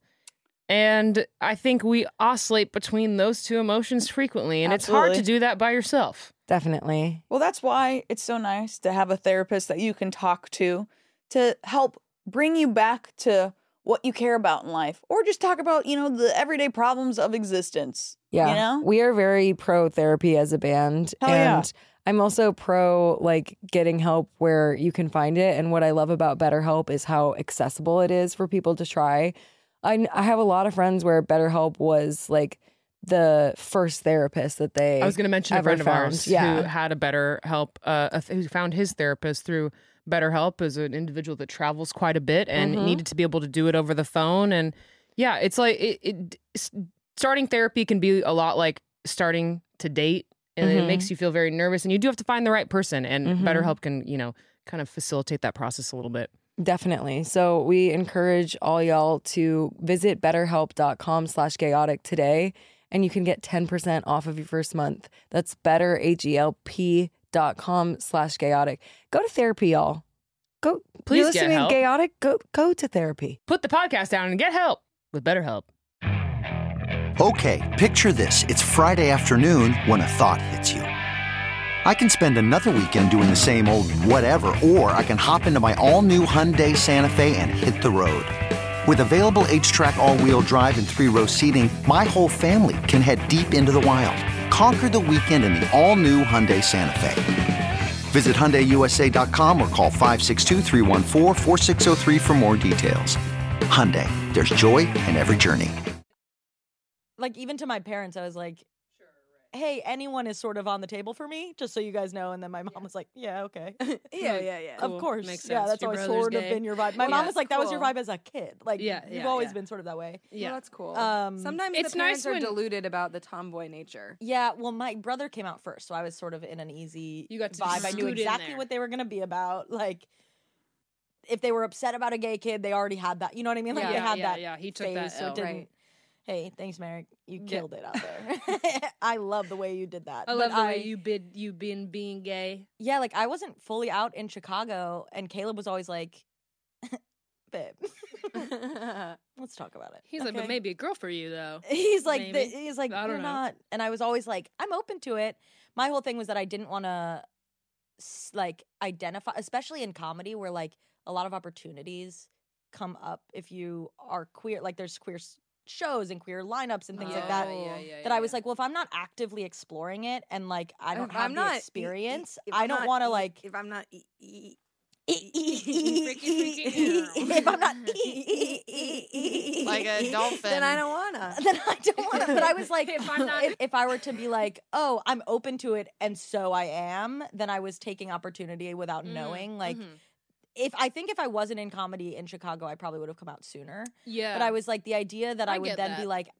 And I think we oscillate between those two emotions frequently, and it's hard to Absolutely. do that by yourself. Definitely. Well, that's why it's so nice to have a therapist that you can talk to help bring you back to what you care about in life, or just talk about, you know, the everyday problems of existence. Yeah. You know? We are very pro therapy as a band. Hell yeah. And I'm also pro like getting help where you can find it. And what I love about BetterHelp is how accessible it is for people to try. I have a lot of friends where BetterHelp was like the first therapist that they I was going to mention a ever friend of ours found. Yeah. who had a BetterHelp, who found his therapist through BetterHelp as an individual that travels quite a bit and Mhm. needed to be able to do it over the phone. And yeah, it's like starting therapy can be a lot like starting to date, and it Mhm. makes you feel very nervous. And you do have to find the right person, and Mhm. BetterHelp can, you know, kind of facilitate that process a little bit. Definitely. So we encourage all y'all to visit betterhelp.com/chaotic today, and you can get 10% off of your first month. That's betterhelp.com/chaotic. Go to therapy, y'all. Go. Please You're get listening help. to Chaotic? Go to therapy. Put the podcast down and get help with BetterHelp. Okay, picture this. It's Friday afternoon when a thought hits you. I can spend another weekend doing the same old whatever, or I can hop into my all-new Hyundai Santa Fe and hit the road. With available H-Track all-wheel drive and 3-row seating, my whole family can head deep into the wild. Conquer the weekend in the all-new Hyundai Santa Fe. Visit HyundaiUSA.com or call 562-314-4603 for more details. Hyundai, there's joy in every journey. Like, even to my parents, I was like, hey, anyone is sort of on the table for me, just so you guys know. And then my mom was like, yeah, okay. Yeah. Of course. Makes Yeah, sense. that's Your always brother's sort of gay. been your vibe. My Well, mom yeah, was like, that was your cool. vibe as a kid. Like, Yeah, you've yeah, always yeah. been sort of that way. Yeah. Well, that's cool. Um, Sometimes it's the parents nice are when- deluded about the tomboy nature. Yeah, well, my brother came out first, so I was sort of in an easy You got to vibe. I knew scoot in exactly there. what they were going to be about. Like, if they were upset about a gay kid, they already had that. You know what I mean? Like, Yeah. they had Yeah, that yeah, he took phase, that so L. it didn't. Right. Hey, thanks, Merrick. You killed it out there. I love the way you did that. I But love the way you've been being gay. Yeah, like I wasn't fully out in Chicago, and Caleb was always like, "Babe, let's talk about it." He's like, okay? but maybe a girl for you though. He's like, Maybe. he's like, I you're don't know. not. And I was always like, I'm open to it. My whole thing was that I didn't want to like identify, especially in comedy, where like a lot of opportunities come up if you are queer. Like there's queer shows and queer lineups and things like that. That I was like, well, if I'm not actively exploring it and like I don't If have I'm the not experience, if I I'm don't not want to like. if I'm not If I'm not Like a dolphin. then I don't wanna. then I don't want to. But I was like, If I'm not- if I were to be like, oh, I'm open to it, and so I am, then I was taking opportunity without knowing. Like, if I wasn't in comedy in Chicago, I probably would have come out sooner. Yeah. But I was like, the idea that I would get then be that. like,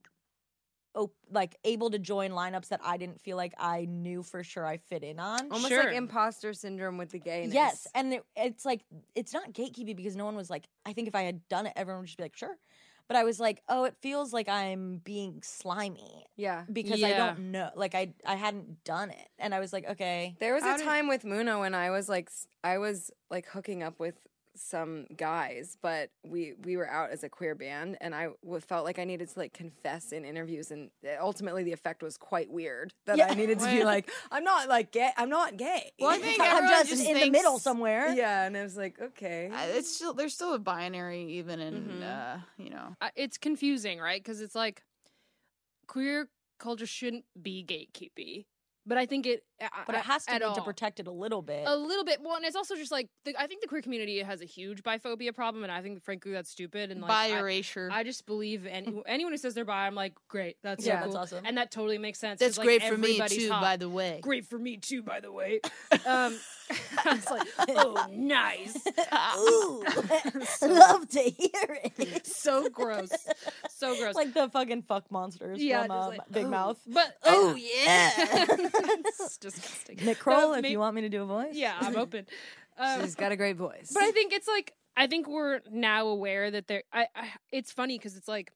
like able to join lineups that I didn't feel like I knew for sure I fit in on. Almost Sure. like imposter syndrome with the gayness. Yes, and it's like it's not gatekeeping because no one was like. I think if I had done it, everyone would just be like, sure. But I was like, oh, it feels like I'm being slimy Yeah. because I Yeah. don't know. Like I hadn't done it, and I was like, okay, There was a time with Muno when I was like hooking up with some guys, but we were out as a queer band, and I felt like I needed to like confess in interviews, and ultimately the effect was quite weird that I needed to be like, I'm not like gay. I'm not gay. Well, I think I'm everyone just in the middle thinks- somewhere. yeah, and I was like, okay. It's still there's still a binary even in you know. It's confusing, right? Because it's like queer culture shouldn't be gatekeepy, but I think it. But it has to at be to all. protect it a little bit. A little bit. Well, and it's also just like I think the queer community has a huge biphobia problem, and I think frankly that's stupid. And like Bi erasure. I just believe anyone who says they're bi, I'm like, great, that's so Yeah, cool. that's awesome. And that totally makes sense. 'cause, That's like, great for me everybody's too, hot. by the way. Great for me too, by the way. I was like, oh, nice. Ooh, love to hear it. So gross. So gross. Like the fucking fuck monsters Yeah, from just like, Big oh. Mouth. But Oh yeah, it's disgusting. Nick Kroll, if maybe- you want me to do a voice. Yeah, I'm open. She's got a great voice. But I think it's like I think we're now aware that there. It's funny because it's like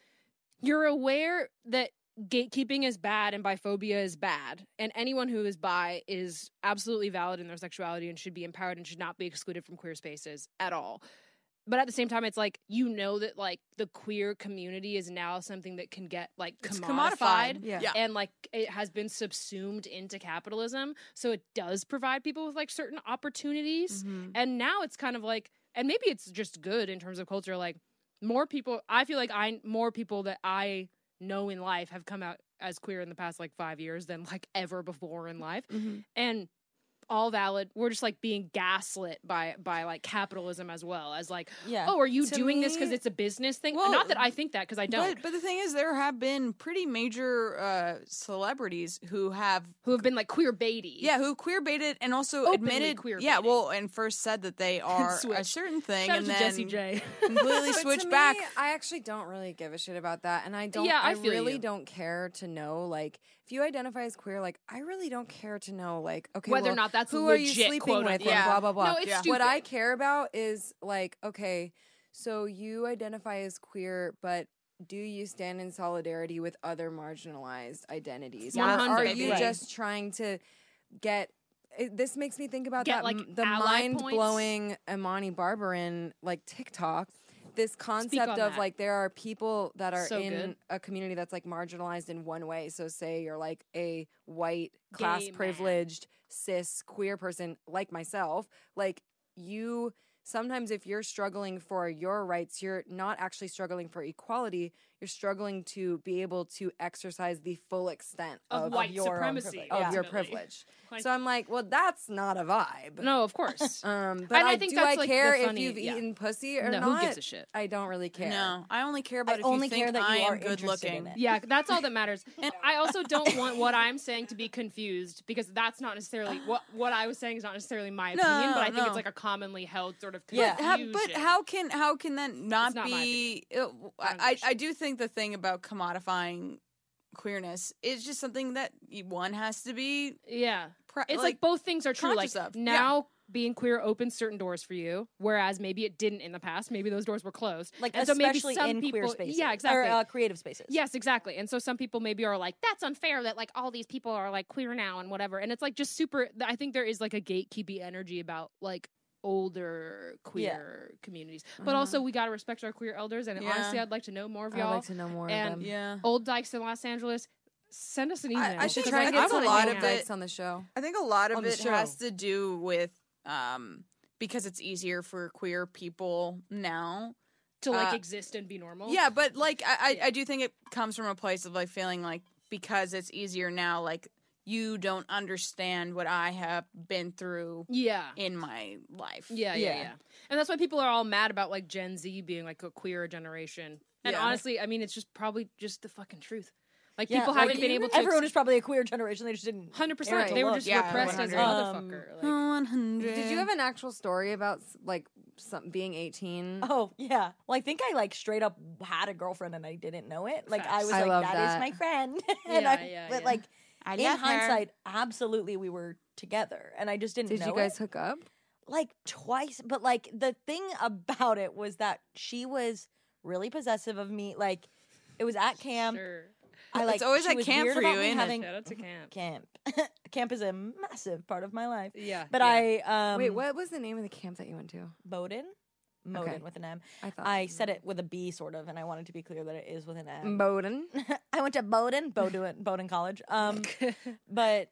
you're aware that gatekeeping is bad and biphobia is bad, and anyone who is bi is absolutely valid in their sexuality and should be empowered and should not be excluded from queer spaces at all. But at the same time, it's like you know that like the queer community is now something that can get like It's commodified. Yeah. And like it has been subsumed into capitalism, so it does provide people with like certain opportunities. And now it's kind of like, and maybe it's just good in terms of culture. Like more people, I feel like more people that I know in life have come out as queer in the past like 5 years than like ever before in life, and all valid. We're just like being gaslit by like capitalism as well as like, Yeah. oh, are you To doing this because me- it's a business thing? Well, Not that I think that because I don't. But the thing is, there have been pretty major celebrities who have Who have been like queer baity. who queer baited and also Openly admitted queer yeah, baiting. well, and first said that they are a Switched. certain thing, Shout out and to then Jessie J. completely But switched to back. me, I actually don't really give a shit about that, and I don't. Yeah, I I feel really you. don't care to know. Like, if you identify as queer, like, I really don't care to know. Like, okay, Whether or well, not that's who are you legit, sleeping quote with, unquote. and blah blah blah. No, it's Yeah. What I stupid. care about is like, okay, so you identify as queer, but do you stand in solidarity with other marginalized identities? Or 100, are you right. just trying to get? This makes me think about Get, that like, the ally mind blowing Imani Barbarin like TikTok. This concept on of that. like there are people that are So in good. a community that's like marginalized in one way. So say you're like a white, class man. privileged, cis, queer person like myself, like you sometimes if you're struggling for your rights, you're not actually struggling for equality. You're struggling to be able to exercise the full extent Of white your own supremacy, privilege, of your ultimately. privilege. Like- So I'm like, well, that's not a vibe. No, of course. But And I think do that's, I like, the care if funny- you've yeah. eaten pussy or No, not? who gives a shit? I don't really care. No, I only care about I if only you think care that I you are am good interested in looking. it. Yeah, that's all that matters. And I also don't want what I'm saying to be confused because that's not necessarily what I was saying is not necessarily my No, opinion, but I think no. it's like a commonly held sort of Yeah. confusion. But how can that not, It's not my be? I I do think the thing about commodifying queerness is just something that one has to be Yeah. It's like both things are true. Like conscious of. now being queer opens certain doors for you, whereas maybe it didn't in the past. Maybe those doors were closed. Like and so maybe especially some in people, queer spaces. yeah, exactly. Or creative spaces. Yes, exactly. And so some people maybe are like, that's unfair that like all these people are like queer now and whatever. And it's like just super, I think there is like a gatekeepy energy about like older queer communities. But also we got to respect our queer elders. And honestly, I'd like to know more of y'all. I'd like to know more and of them. Yeah. Old Dykes in Los Angeles, send us an email. I should Because try I and think get some a lot of old it- dykes on the show. I think a lot of On the it has show. to do with because it's easier for queer people now. to like exist and be normal. Yeah, but like I do think it comes from a place of like feeling like because it's easier now, like you don't understand what I have been through Yeah. in my life. Yeah. And that's why people are all mad about like Gen Z being like a queer generation. And Yeah. honestly, I mean, it's just probably just the fucking truth. Like Yeah, people like, haven't been able to. Everyone is probably a queer generation. They just didn't. 100%. care They to were look. just Yeah, repressed as a 100. motherfucker. Like, 100. Did you have an actual story about like being 18? Oh yeah. Well, I think I like straight up had a girlfriend and I didn't know it. Like I Facts. was I like, love that is that. my friend. and Yeah, but yeah. like I in love her. hindsight, absolutely we were together, and I just didn't Did know you guys it. hook up? Like twice. But like the thing about it was that she was really possessive of me. Like it was at camp. sure. I like It's always she at was camp weird for about you, me ain't it? having Shout out to camp. camp. Camp is a massive part of my life. Yeah. But yeah. Wait, what was the name of the camp that you went to? Bowdoin? Modin Okay. with an M. I thought I said it with a B sort of, and I wanted to be clear that it is with an M. Bowdoin. I went to Bowdoin College. But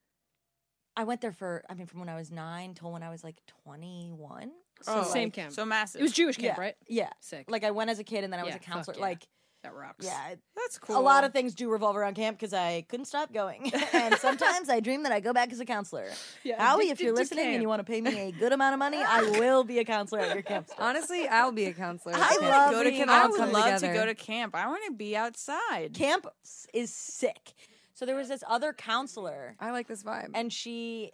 I went there from when I was 9 till when I was like 21. So Same like, camp. So massive. It was Jewish camp, yeah, right? Yeah. Sick. Like I went as a kid and then I was Yeah, a counselor. fuck yeah. Like, That rocks. yeah, That's cool. a lot of things do revolve around camp because I couldn't stop going. And sometimes I dream that I go back as a counselor. Yeah, Howie, if addicted you're to listening and camp. you want to pay me a good amount of money, I will be a counselor at your camp. Honestly, I'll be a counselor. I Camp. love Go to being camp. an I all would come love to together. go to camp. I want to be outside. Camp is sick. So there was this other counselor, I like this vibe. and she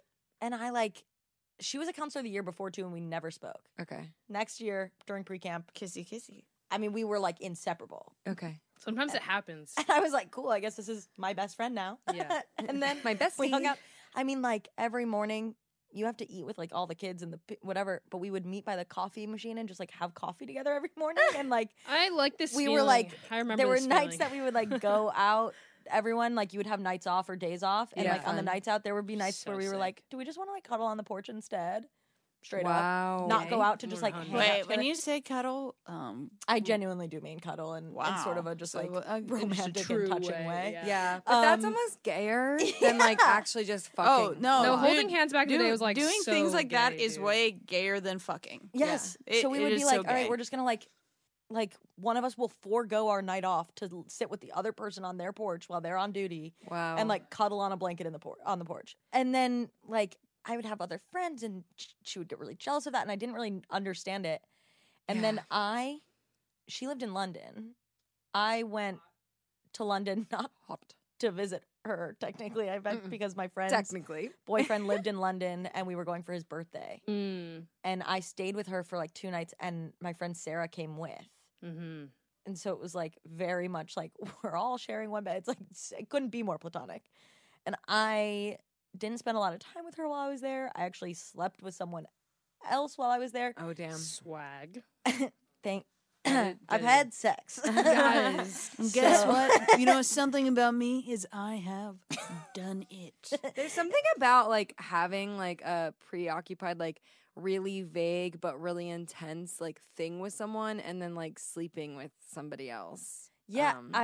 was a counselor the year before too, and we never spoke. Okay. Next year during pre-camp, Kissy, kissy. I mean, we were like inseparable. Okay. Sometimes it happens. And I was like, cool, I guess this is my best friend now. Yeah. And then My we hung bestie. out. I mean, like every morning you have to eat with like all the kids and whatever, but we would meet by the coffee machine and just like have coffee together every morning. And like I like this we feeling. were like, I remember there were this nights feeling. that we would like go out. Everyone, like you would have nights off or days off. And Yeah. like on the Fun. nights out, there would be nights So where we were sick. like, do we just want to like cuddle on the porch instead? Straight up. Wow. Not go Okay. out to just like 100. hang out Wait, when together. you say cuddle, I genuinely do mean cuddle and sort of a just So, like in a romantic true and touching way, way. Yeah, but that's Um, almost gayer than like yeah. actually just fucking. Oh no! No, dude, holding hands back in the day dude, was like doing so things like that gay, is dude. way gayer than fucking. Yes. Yeah. So we It would is be so like, all right, gay. we're just gonna like one of us will forego our night off to sit with the other person on their porch while they're on duty Wow. and like cuddle on a blanket in the on the porch. And then like I would have other friends and she would get really jealous of that and I didn't really understand it. And then she lived in London. I went to London not to visit her technically. I went because my friend's technically. boyfriend lived in London and we were going for his birthday. Mm, And I stayed with her for like 2 nights and my friend Sarah came with. mm-hmm. And so it was like very much like we're all sharing one bed. It's like it couldn't be more platonic. And I didn't spend a lot of time with her while I was there. I actually slept with someone else while I was there. Oh damn. Swag. Thank it, I've get it. had sex. Guys. Guess So- what? You know something about me is I have done it. There's something about like having like a preoccupied, like really vague but really intense like thing with someone, and then like sleeping with somebody else. Yeah, Um,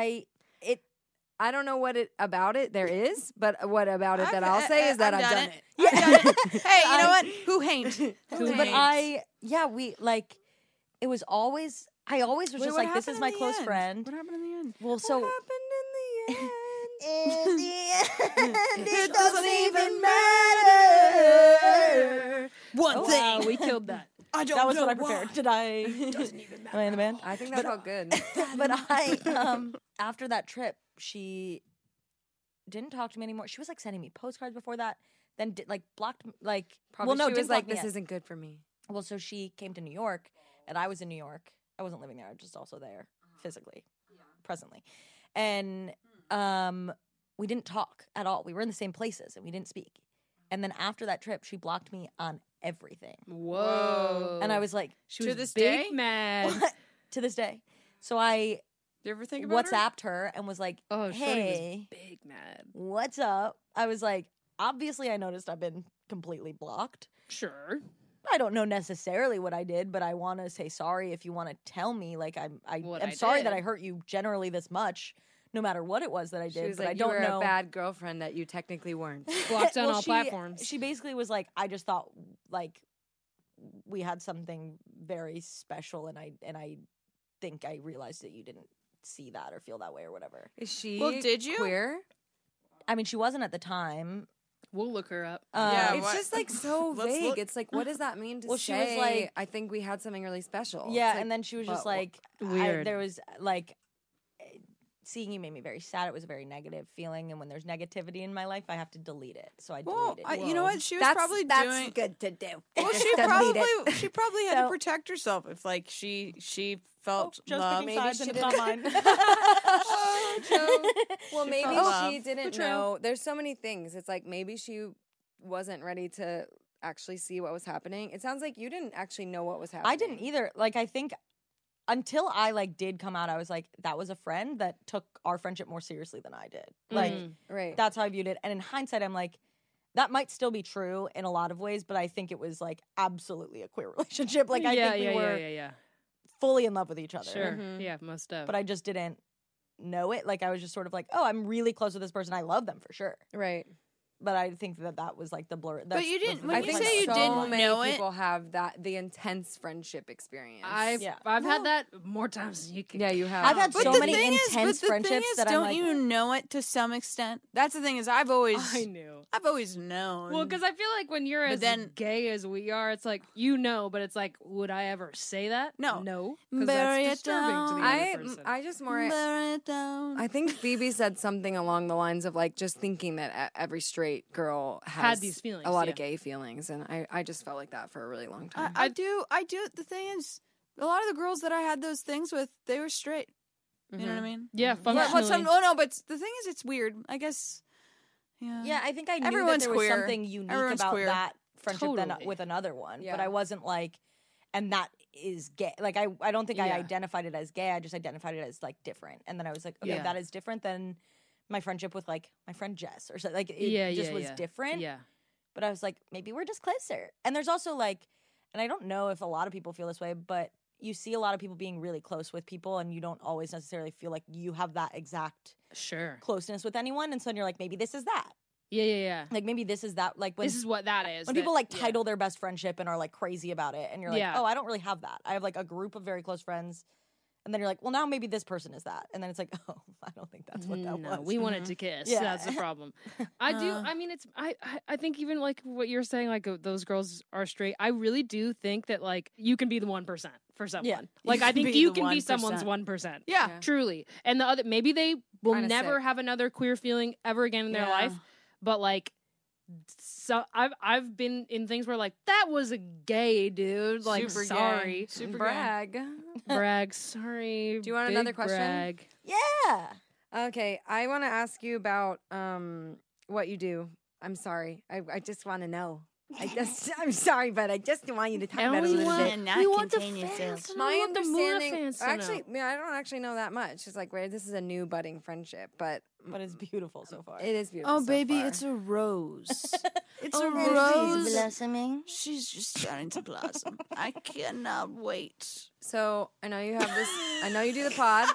I don't know what it about it there is, but what about it that I'll say is that I've done it. Yeah. Hey, you know what? Who ain't? But we like it was always I always was Wait, just what like this happened is my in the close end? friend. What happened in the end? Well, so What happened in the end? in the end, it doesn't even matter. One Wow, we killed that. I don't That was know what I why. prepared. Did I? Am I in the band? I think that felt good. But I after that trip, she didn't talk to me anymore. She was like sending me postcards before that. Then like blocked like Probably well, no, she was didn't like, block me this yet. isn't good for me. Well, so she came to New York, and I was in New York. I wasn't living there. I was just also there physically, presently, and we didn't talk at all. We were in the same places, and we didn't speak. And then after that trip, she blocked me on everything. Whoa. And I was like, she To was this big day? mad. to this day. So I Do you ever think about her? WhatsApped her and was like, Oh, Shorty hey, was big mad. what's up? I was like, obviously I noticed I've been completely blocked. Sure. I don't know necessarily what I did, but I want to say sorry if you want to tell me. Like I'm What I'm I sorry that did. I hurt you generally this much, no matter what it was that I She did. was But like, I you don't were know. a bad girlfriend that you technically weren't. Blocked on Well, all platforms. She basically was like, I just thought like we had something very special, and I think I realized that you didn't see that or feel that way or whatever. Is she Well, did you? queer? I mean, she wasn't at the time. We'll look her up. Yeah, It's what- just like so Let's vague. look. It's like, what does that mean to Well, say? she was like- I think we had something really special. Yeah, It's like, and then she was just but wh- like, Weird. there was like, seeing you made me very sad. It was a very negative feeling, and when there's negativity in my life, I have to delete it. So I Well, deleted it. you know what? She was that's probably that's doing. good to do. Well, Just she delete probably it. she probably had to So- protect herself if like she felt just love. picking sides, and it's not mine. Well, maybe felt love. she didn't True. know. There's so many things. It's like maybe she wasn't ready to actually see what was happening. It sounds like you didn't actually know what was happening. I didn't either. Like, I think until I like did come out, I was like, that was a friend that took our friendship more seriously than I did. Like, Right. that's how I viewed it. And in hindsight, I'm like, that might still be true in a lot of ways, but I think it was like absolutely a queer relationship. Like, I yeah, think we were yeah. fully in love with each other. Sure. Mhm. Yeah, most of. But I just didn't know it. Like, I was just sort of like, oh, I'm really close with this person. I love them for sure. Right. But I think that was like the blur. But you didn't- when I you think say you so didn't many know it- people have the intense friendship experience. I've Yeah. had that more times than you can. yeah, you have. I've had But so the many thing intense is, but the thing friendships is, that I'm don't like, you know it to some extent? That's the thing is, I've always I knew. known. Well, because I feel like when you're But as then- gay as we are, it's like but it's like, would I ever say that? No. because Bury it that's disturbing to the down. other person. I just more. Bury it down. I think Phoebe said something along the lines of like just thinking that every straight girl has these feelings, a lot yeah. of gay feelings, and I just felt like that for a really long time. I do. The thing is, a lot of the girls that I had those things with, they were straight. You know what I mean? yeah, But functionally. but the thing is, it's weird. I guess. Yeah. yeah, I think I knew Everyone's that there was queer. something unique Everyone's about queer. that friendship than Totally. with another one. Yeah. But I wasn't like, and that is gay. Like, I don't think I Yeah. identified it as gay. I just identified it as like different. And then I was like, okay, Yeah. that is different than my friendship with like my friend Jess or something. Like, it yeah, just yeah, was yeah. different. Yeah. But I was like, maybe we're just closer. And there's also like, and I don't know if a lot of people feel this way, but you see a lot of people being really close with people, and you don't always necessarily feel like you have that exact Sure. closeness with anyone. And so then you're like, maybe this is that. Yeah. Like, maybe this is that. Like, when This is what that is. when that- people like yeah. title their best friendship and are like crazy about it, and you're like, Yeah. oh, I don't really have that. I have like a group of very close friends, and then you're like, well, now maybe this person is that, and then it's like, oh, I don't think that's what that no, was. we wanted to kiss. Yeah. That's the problem. I do. I mean, it's. I think even like what you're saying, like those girls are straight. I really do think that like you can be the 1% for someone. Yeah. Like You I can think be you the can be 1%. someone's 1%. Yeah. Truly. And the other, maybe they will Kinda never sick. have another queer feeling ever again in their Yeah. life. But like, so I've been in things where like that was a gay dude. Like, Super gay. sorry, Super gay. Brag. brag. Sorry. Do you want big another question? Brag. Yeah. Okay, I want to ask you about what you do. I'm sorry. I just want to know. I'm sorry, but I just want you to talk And about it a we little want, bit. not we want the contain fans yourself. to know. We want the Muna fans to actually, know. I don't actually know that much. It's like, this is a new budding friendship, but But it's beautiful so far. it is beautiful. Oh, so baby, far. it's a rose. It's Oh, a baby, rose. she's blossoming. She's just starting to blossom. I cannot wait. So I know you have this. I know you do the pod.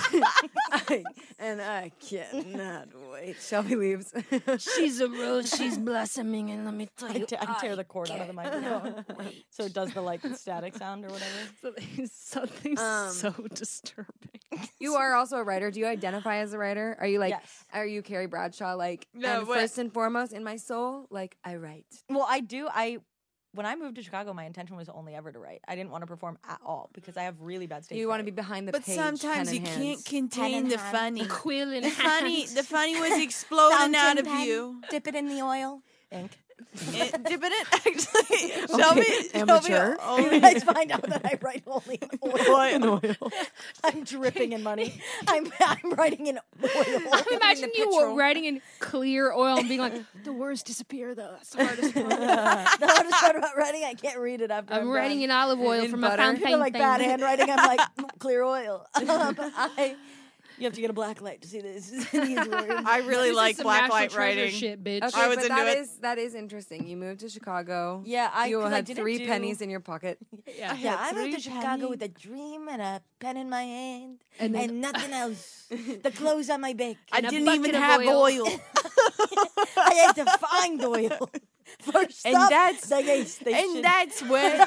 and I cannot wait. Shelby leaves. She's a rose. She's blossoming, and let me tell you, I tear the cord out of the microphone, so it does the like static sound or whatever. something so disturbing. You are also a writer. Do you identify as a writer? Are you like, Yes. are you Carrie Bradshaw? Like, No, and what- first and foremost, in my soul, like, I write. Well, I do. When I moved to Chicago, my intention was only ever to write. I didn't want to perform at all because I have really bad stage You want to be fright. behind the But page. sometimes pen you in can't hands. contain the funny. Quill in The funny, hand. the funny was exploding out Fountain of pen, you. Dip it in the oil. Ink. Dip in it. Actually, Okay, Shelby. amateur. You guys find out that I write only in oil. I'm dripping in money. I'm writing in oil. Imagine you were writing in clear oil and being like, the words disappear though. That's the hardest part. The hardest part about writing, I can't read it after I'm writing in olive oil In from a butter. fountain. People like thing. bad handwriting. I'm like clear oil. You have to get a black light to see this. These words. I really This is like some black National light Treasure writing. shit, bitch. Okay, I was but into it. that is interesting. You moved to Chicago. Yeah, You 'cause I had didn't 3 do- pennies in your pocket. Yeah. Yeah, I moved 3 to Chicago pennies. with a dream and a pen in my hand And and, then- nothing else. The clothes on my back. I And a didn't bucket even of have oil. oil. I had to find oil. First And stop, that's- the gas station. And that's when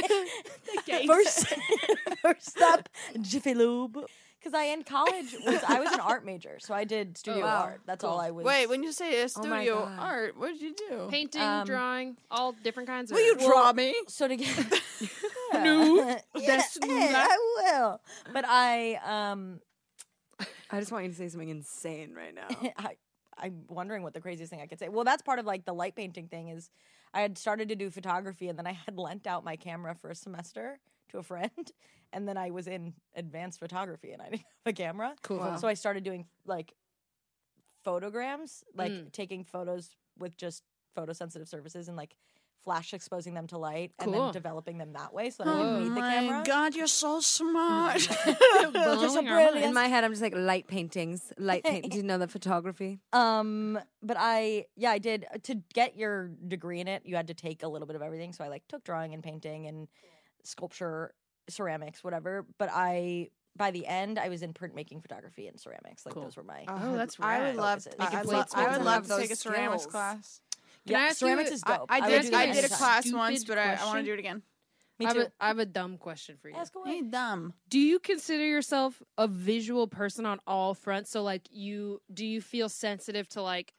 first stop, Jiffy Lube. Because I I was an art major, so I did studio wow. art. That's all I was. Wait, when you say a Oh my studio God. art, what did you do? Painting, drawing, all different kinds of. Will you draw me? so to get No, that's I will. But I just want you to say something insane right now. I'm wondering what the craziest thing I could say. Well, that's part of like the light painting thing is I had started to do photography and then I had lent out my camera for a semester to a friend and then I was in advanced photography and I didn't have a camera. Cool. Wow. So I started doing like photograms, like taking photos with just photosensitive surfaces and like flash exposing them to light and Cool. then developing them that way so that I could read the my camera. God, you're so smart. Blowing our minds. In my head, I'm just like light paintings. Light paint. Do you know that photography? But I did to get your degree in it. You had to take a little bit of everything. So I like took drawing and painting and sculpture, ceramics, whatever. But by the end, I was in printmaking, photography, and ceramics. Like Cool. those were my. Oh, that's I rad. would love. Focuses. I Making would plates, love. I making would love those to take a ceramics skills. class. Can I Yeah, ask you ceramics a- is dope. I would did. do that I did a anytime. class Stupid once, but I want to question. do it again. Me I too. have a dumb question for you. Ask away. Hey, dumb. Do you consider yourself a visual person on all fronts? So like do you feel sensitive to like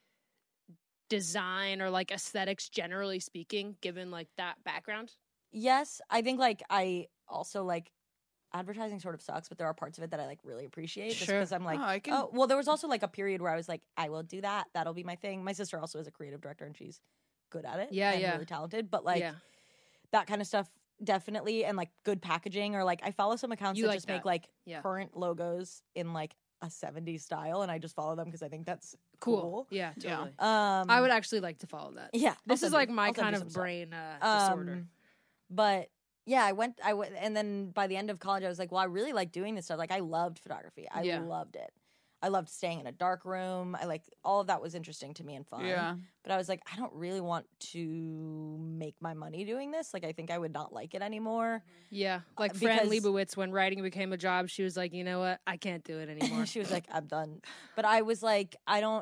design or like aesthetics generally speaking, given like that background? Yes, I think like I also like advertising sort of sucks, but there are parts of it that I like really appreciate. Just Sure. because I'm like, Oh, I can- oh, well, there was also like a period where I was like, I will do that. That'll be my thing. My sister also is a creative director and she's good at it. Yeah, and yeah. really talented. But like yeah. that kind of stuff, definitely, and like good packaging or like I follow some accounts You that like just make that. like Yeah. current logos in like a 70s style, and I just follow them because I think that's Cool. cool. Yeah, Yeah. totally. I I would actually like to follow that. Yeah, This I'll is send like you- my I'll send kind you of some stuff. brain disorder. But yeah, I went, and then by the end of college, I was like, well, I really like doing this stuff. Like, I loved photography. I Yeah. loved it. I loved staying in a dark room. I like all of that was interesting to me and fun. Yeah. But I was like, I don't really want to make my money doing this. Like, I think I would not like it anymore. Yeah, like Fran because- Lebowitz, when writing became a job, she was like, you know what, I can't do it anymore. She was like, I'm done. But I was like,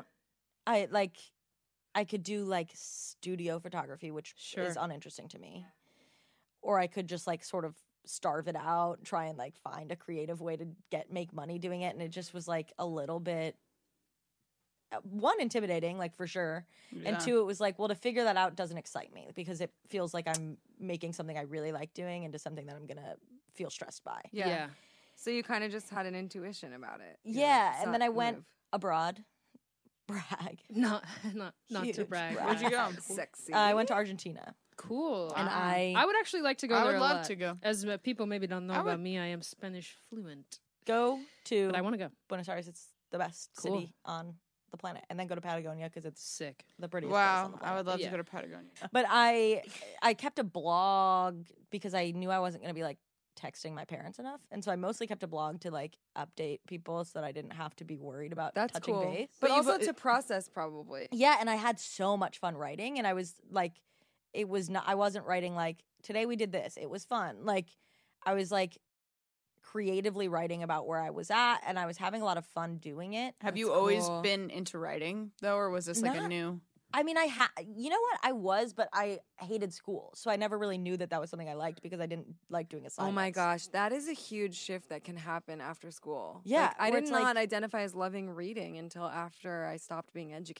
I could do like studio photography, which Sure. is uninteresting to me. Or I could just like sort of starve it out, try and like find a creative way to make money doing it. And it just was like a little bit, one, intimidating, like for sure. Yeah. And two, it was like, well, to figure that out doesn't excite me because it feels like I'm making something I really like doing into something that I'm going to feel stressed by. yeah. So you kind of just had an intuition about it. You're Yeah. like, And then I went move. abroad. Brag. Not to Huge brag. brag. Where'd you go? Sexy. I went to Argentina. Cool. And I would actually like to go I there would a love lot. to go. As people maybe don't know I about would- me, I am Spanish fluent, Go to but I want to go. Buenos Aires. It's the best Cool. city on the planet. And then go to Patagonia because it's Sick. the prettiest place on Wow, the I planet. would love Yeah. to go to Patagonia. But I kept a blog because I knew I wasn't going to be like texting my parents enough. And so I mostly kept a blog to like update people so that I didn't have to be worried about That's touching cool. base. But But also you've- to process, probably. Yeah, and I had so much fun writing, and I was like, it was not. I wasn't writing like today we did this. It was fun. Like I was like creatively writing about where I was at, and I was having a lot of fun doing it. Have you That's always cool. been into writing though, or was this like a Not- new? I mean, you know what? I was, but I hated school, so I never really knew that that was something I liked because I didn't like doing assignments. Oh my gosh, that is a huge shift that can happen after school. Yeah, Like, I where did it's not like- identify as loving reading until after I stopped being educated.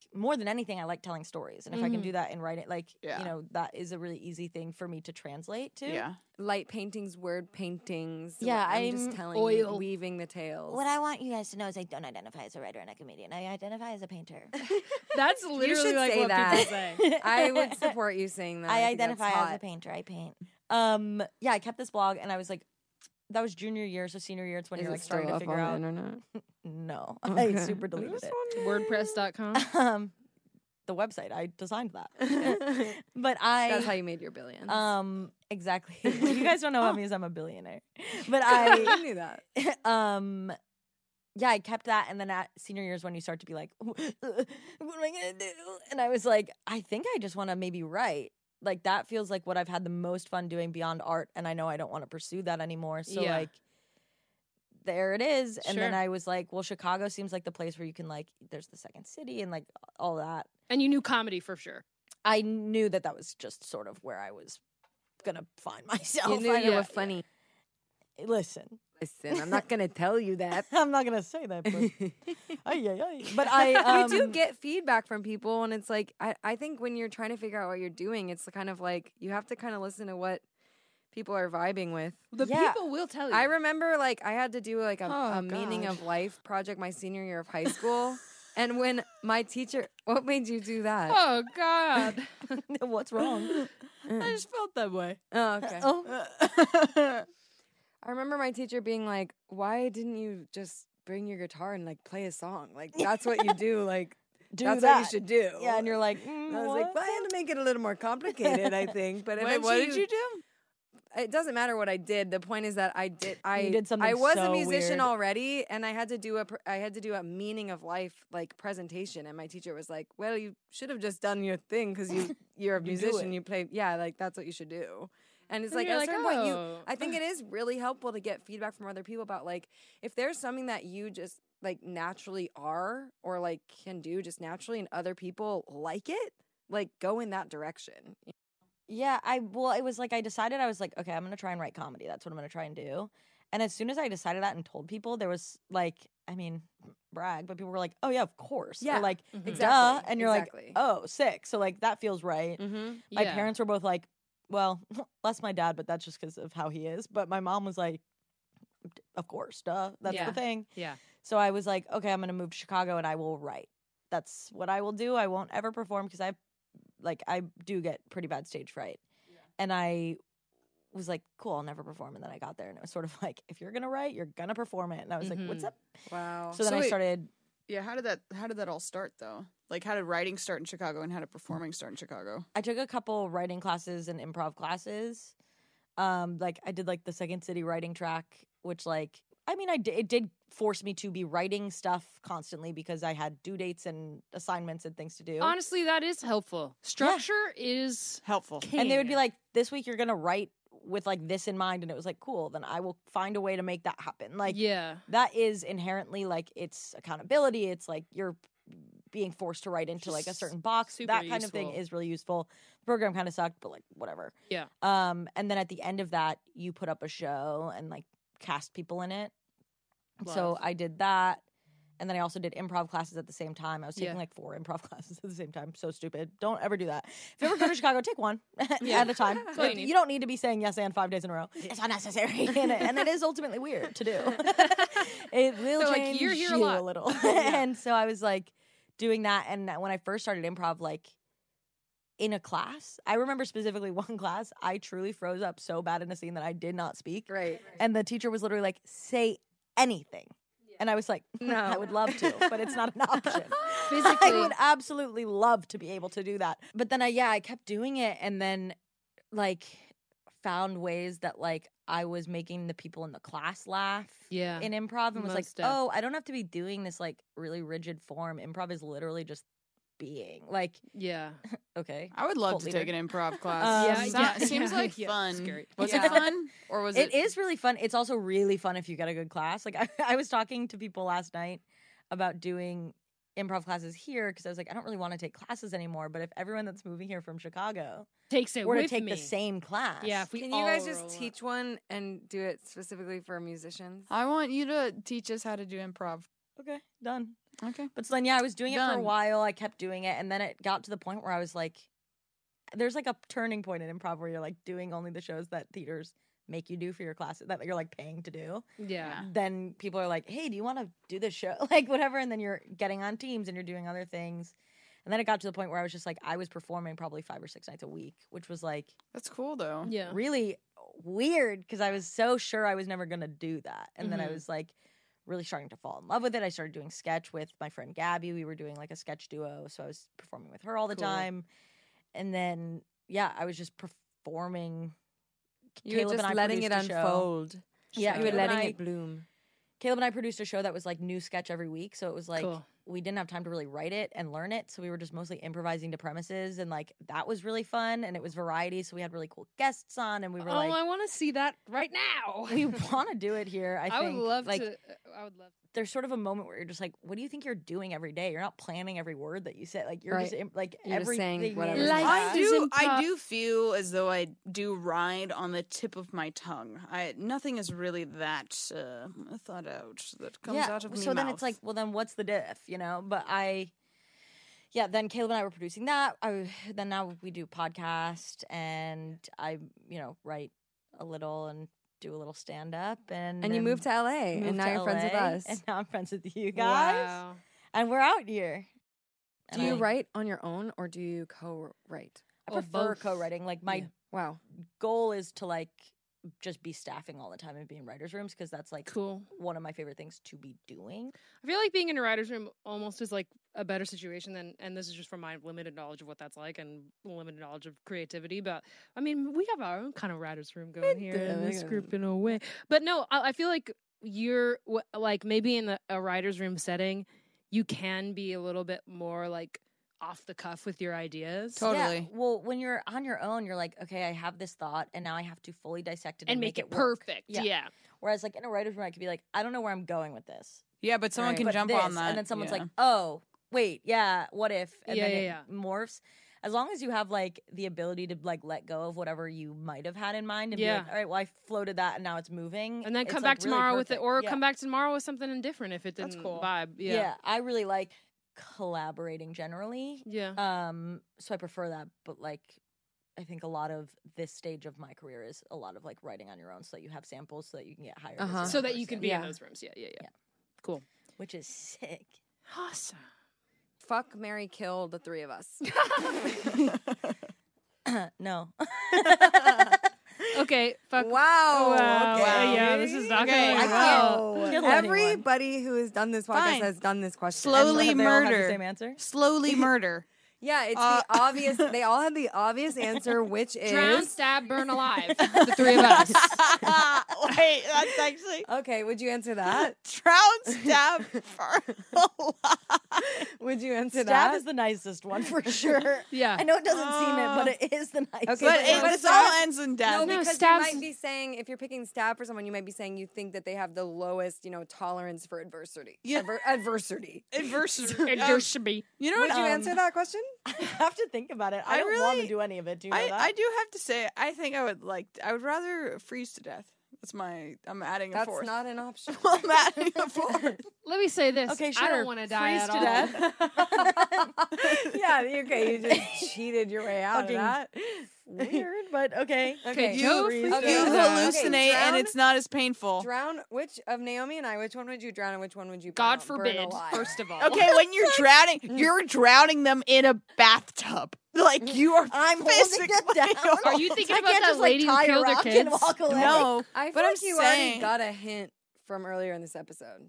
more than anything, I like telling stories. And if I can do that in writing, like, Yeah. you know, that is a really easy thing for me to translate to. Yeah. Light paintings, word paintings. Yeah, I'm just I'm telling oil. you, weaving the tales. What I want you guys to know is I don't identify as a writer and a comedian. I identify as a painter. That's literally should like say what that. people say. I would support you saying that. I think that's identify as a hot. painter. I paint. Yeah, I kept this blog and I was like, that was junior year, so senior year, it's when Is you're it like starting still to up figure on the out. internet? No, Okay. I super deleted it. WordPress.com. The website, I designed that. But That's how you made your billions. Exactly. You guys don't know about me as I'm a billionaire. But I knew that. Yeah, I kept that, and then at senior years when you start to be like, what am I gonna do? And I was like, I think I just want to maybe write. Like that feels like what I've had the most fun doing beyond art, and I know I don't want to pursue that anymore. So Yeah. like, there it is. And then Sure. I was like, well, Chicago seems like the place where you can like, there's the Second City and like all that. And you knew comedy for sure. I knew that that was just sort of where I was gonna find myself. You knew I you know- were funny. Listen, Listen, I'm not gonna tell you that. I'm not gonna say that, but You But I do get feedback from people, and it's like I think when you're trying to figure out what you're doing, it's kind of like you have to kind of listen to what people are vibing with. The Yeah. people will tell you. I remember like I had to do like Oh, a meaning God. of life project my senior year of high school, and when my teacher, what made you do that? Oh God. what's wrong? I just felt that way. Oh, okay. Oh, I remember my teacher being like, "Why didn't you just bring your guitar and like play a song? Like that's what you do. Like do that's that. what you should do." Yeah, and you're like, And I was like, "Well, I had to make it a little more complicated, I think." But Wait, what did you do? It doesn't matter what I did. The point is that I did. I did something I was so a musician weird. already, and I had to do a meaning of life like presentation. And my teacher was like, "Well, you should have just done your thing because you're a do musician. it. You play. Yeah, like that's what you should do." And it's And like you're at a like, certain point, "Oh." I think it is really helpful to get feedback from other people about like if there's something that you just like naturally are or like can do just naturally, and other people like it, like go in that direction. yeah, it was like I decided I was like, okay, I'm gonna try and write comedy. That's what I'm gonna try and do. And as soon as I decided that and told people, there was like, I mean, brag, but people were like, oh yeah, of course. Yeah, Or like, exactly, duh. And you're exactly. like, oh, sick. So like that feels right. Mm-hmm. My Yeah. parents were both like, well, less my dad, but that's just because of how he is. But my mom was like, of course, duh. That's Yeah. the thing. Yeah. So I was like, okay, I'm going to move to Chicago and I will write. That's what I will do. I won't ever perform because I do get pretty bad stage fright. And I was like, cool, I'll never perform. And then I got there and it was sort of like, if you're going to write, you're going to perform it. And I was like, what's Mhm. up? Wow. So then So I wait, started. Yeah, how did that all start though? Like how did writing start in Chicago and how did performing start in Chicago? I took a couple writing classes and improv classes. Like I did like the Second City writing track, which like I mean it did force me to be writing stuff constantly because I had due dates and assignments and things to do. Honestly, that is helpful. Structure is Helpful. king. And they would be like, this week you're gonna write with like this in mind, and it was like, cool, then I will find a way to make that happen. Like yeah. that is inherently like it's accountability. It's like you're being forced to write into like a Just certain box. super That kind of thing useful. is really useful. The program kind of sucked, but like whatever. Yeah. And then at the end of that, you put up a show and like cast people in it. So Love. I did that. And then I also did improv classes at the same time. I was taking Yeah. like 4 improv classes at the same time. So stupid. Don't ever do that. If you ever go to Chicago, take one Yeah. at a time. That's all you need. You don't need to be saying yes and 5 days in a row. It's unnecessary. And it is ultimately weird to do. It will They're like, change "You're here a you lot." a little. And so I was like doing that. And when I first started improv, like in a class, I remember specifically one class, I truly froze up so bad in a scene that I did not speak. Right. And the teacher was literally like, say anything. And I was like, No. I would love to, but it's not an option. I Physically. would absolutely love to be able to do that. But then I kept doing it and then like found ways that like I was making the people in the class laugh Yeah. in improv and was like, Most def. oh, I don't have to be doing this like really rigid form. Improv is literally just being like, Yeah. okay. I would love Cult to leader. take an improv class. Seems like yeah, fun. scary. Was Yeah. it fun or was It is really fun. It's also really fun if you get a good class. Like I was talking to people last night about doing improv classes here because I was like, I don't really want to take classes anymore. But if everyone that's moving here from Chicago Takes it were to with take me. the same class, Yeah. If we Can you all guys just roll up. teach one and do it specifically for musicians? I want you to teach us how to do improv. okay, done. Okay. But so then, yeah, I was doing it for a Done. while. I kept doing it. And then it got to the point where I was like, there's like a turning point in improv where you're like doing only the shows that theaters make you do for your classes that you're like paying to do. Yeah. Then people are like, hey, do you want to do this show? Like whatever. And then you're getting on teams and you're doing other things. And then it got to the point where I was just like, I was performing probably 5 or 6 nights a week, which was like That's cool though. Yeah. really weird because I was so sure I was never going to do that. And then I was like really starting to fall in love with it. I started doing sketch with my friend Gabby. We were doing like a sketch duo. So I was performing with her all the time. And then, yeah, I was just performing. You were Caleb just and I letting it produced a show. unfold. Yeah, You were Caleb and letting I- it bloom. Caleb and I produced a show that was like new sketch every week. So it was like Cool. we didn't have time to really write it and learn it. So we were just mostly improvising to premises. And like that was really fun. And it was variety. So we had really cool guests on. And we were Oh, like, I want to see that right now. we want to do it here. I I think. would love like, to. I would love. There's sort of a moment where you're just like, what do you think you're doing every day? You're not planning every word that you say. Like you're Right. just like You're just saying everything. whatever is Life that. I do feel as though I do ride on the tip of my tongue. Nothing is really that thought out that comes out of me. So then it's like, well, then what's the diff, you know? But then Caleb and I were producing that. Then now we do podcast, and I, write a little and do a little stand up, and And you moved to LA, and moved now to you're friends with LA, us. and now I'm friends with you guys, Wow. and we're out here. Do you write on your own or do you co-write? I Oh, prefer both. co-writing. Like my Wow. goal is to like just be staffing all the time and be in writers' rooms because that's like Cool. one of my favorite things to be doing. I feel like being in a writer's room almost is like a better situation than, and this is just from my limited knowledge of what that's like and limited knowledge of creativity. But I mean, we have our own kind of writer's room going here in this group in a way. But no, I feel like you're like maybe in a writer's room setting, you can be a little bit more like off the cuff with your ideas. Totally. Yeah, well, when you're on your own, you're like, okay, I have this thought, and now I have to fully dissect it And make it work. perfect. Yeah. Yeah. Whereas, like in a writer's room, I could be like, I don't know where I'm going with this. yeah, but someone Right. can But jump this, on that, and then someone's yeah. like, oh, wait, yeah, what if? And Yeah, then yeah, it morphs. As long as you have like the ability to like let go of whatever you might have had in mind and be Yeah. like, all right, well, I floated that, and now it's moving, And then it's, come like, back really tomorrow with it, perfect. or Yeah. come back tomorrow with something different if it That's didn't cool. vibe. Yeah. Yeah. I really like collaborating generally. Yeah. So I prefer that, but like I think a lot of this stage of my career is a lot of like writing on your own so that you have samples so that you can get hired. as Uh-huh. a So that you person, can be in Yeah. those rooms. Yeah. Yeah. Cool. which is sick. Awesome. Fuck, marry, kill the three of us. No. Okay. Fuck. Wow. Wow. Okay. Yeah, this is not Okay. going I well. can't. Kill anyone. Everybody who has done this podcast Fine. has done this question. Slowly Have they all had the murder. same answer? Slowly murder. Yeah, it's the obvious. They all had the obvious answer, which Drown, is stab, burn alive. The three of us. Wait, that's actually okay. Would you answer that? drown, stab, burn alive. Would you answer Stab that? is the nicest one for sure. Yeah. I know it doesn't seem it, but it is the nicest. Okay, But but this stab- all ends in death. No, No, because stabs- you might be saying if you're picking stab for someone, you might be saying you think that they have the lowest, tolerance for adversity. Yeah. Adversity. Adversity. It there should be. You know Would what? you answer that question? I have to think about it. I I don't want to really- do any of it. Do you know that? I do have to say, I think I would rather freeze to death. That's I'm adding a That's fourth. not an option. I'm adding a fourth. Let me say this. Okay, sure. I don't want to die Freeze at to all. death. Yeah, okay, you just cheated your way out Fucking of that. Weird, but okay. Okay, Joe, You freeze to Okay, death. hallucinate, and drown- it's not as painful. Drown. Which of Naomi and I? Which one would you drown, and which one would you? God burn forbid. alive? First of all. Okay, when you're drowning them in a bathtub. Like you are I'm holding physically. it down. Are you thinking I about can't that just lady like who tie a killed her rock kids? and walk away. No, I feel but like I'm you saying already got a hint from earlier in this episode.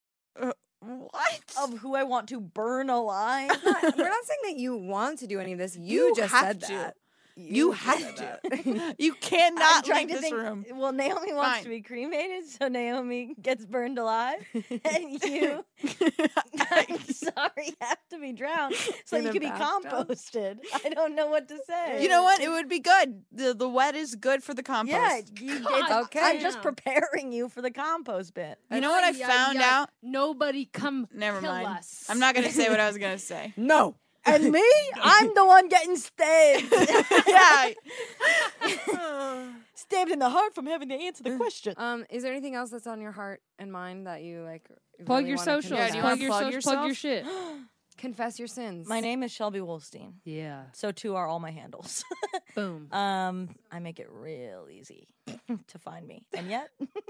what? Of who I want to burn alive. We're not saying that you want to do any of this. You just have said to. that. You just have said to. that. You I'm cannot trying leave to this think. room. Well, Naomi wants Fine. to be cremated, so Naomi gets burned alive, and you, I'm sorry, have to be drowned so In you a can be bathtub? composted. I don't know what to say. You know what? It would be good. The wet is good for the compost. Yeah, it's Okay. I'm just damn. preparing you for the compost bit. You know what I found out? Nobody come Never kill mind. us. I'm not gonna say what I was gonna say. No. And me, I'm the one getting stabbed. Yeah. Stabbed stabbed in the heart from having to answer the question. Is there anything else that's on your heart and mind that you like? Plug really your wanna socials. confess? do you plug wanna your plug socials. Plug your shit. Confess your sins. My name is Shelby Wolstein. Yeah. So too are all my handles. Boom. I make it real easy to find me. And yet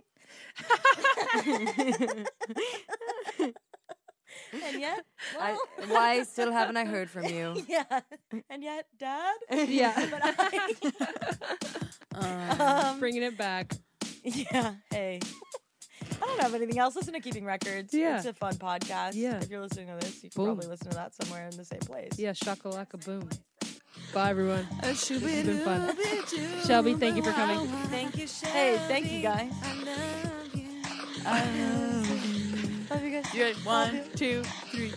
And yet Why still haven't I heard from you? yeah. And yet, Dad? Yeah. But Bringing it back. yeah, hey. I don't have anything else. Listen to Keeping Records. Yeah. It's a fun podcast. Yeah. If you're listening to this, you can Boom. probably listen to that somewhere in the same place. Yeah, shakalaka boom. Bye, everyone. It's been fun. Shelby, thank you for coming. Thank you, Shelby. Hey, thank you, guys. Love you guys. You ready? 1, 2, 3.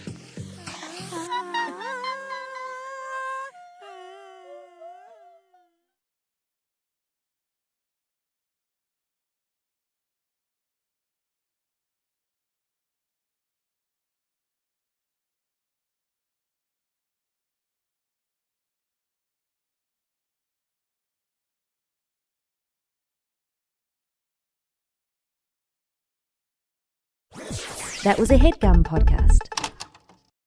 That was a HeadGum podcast.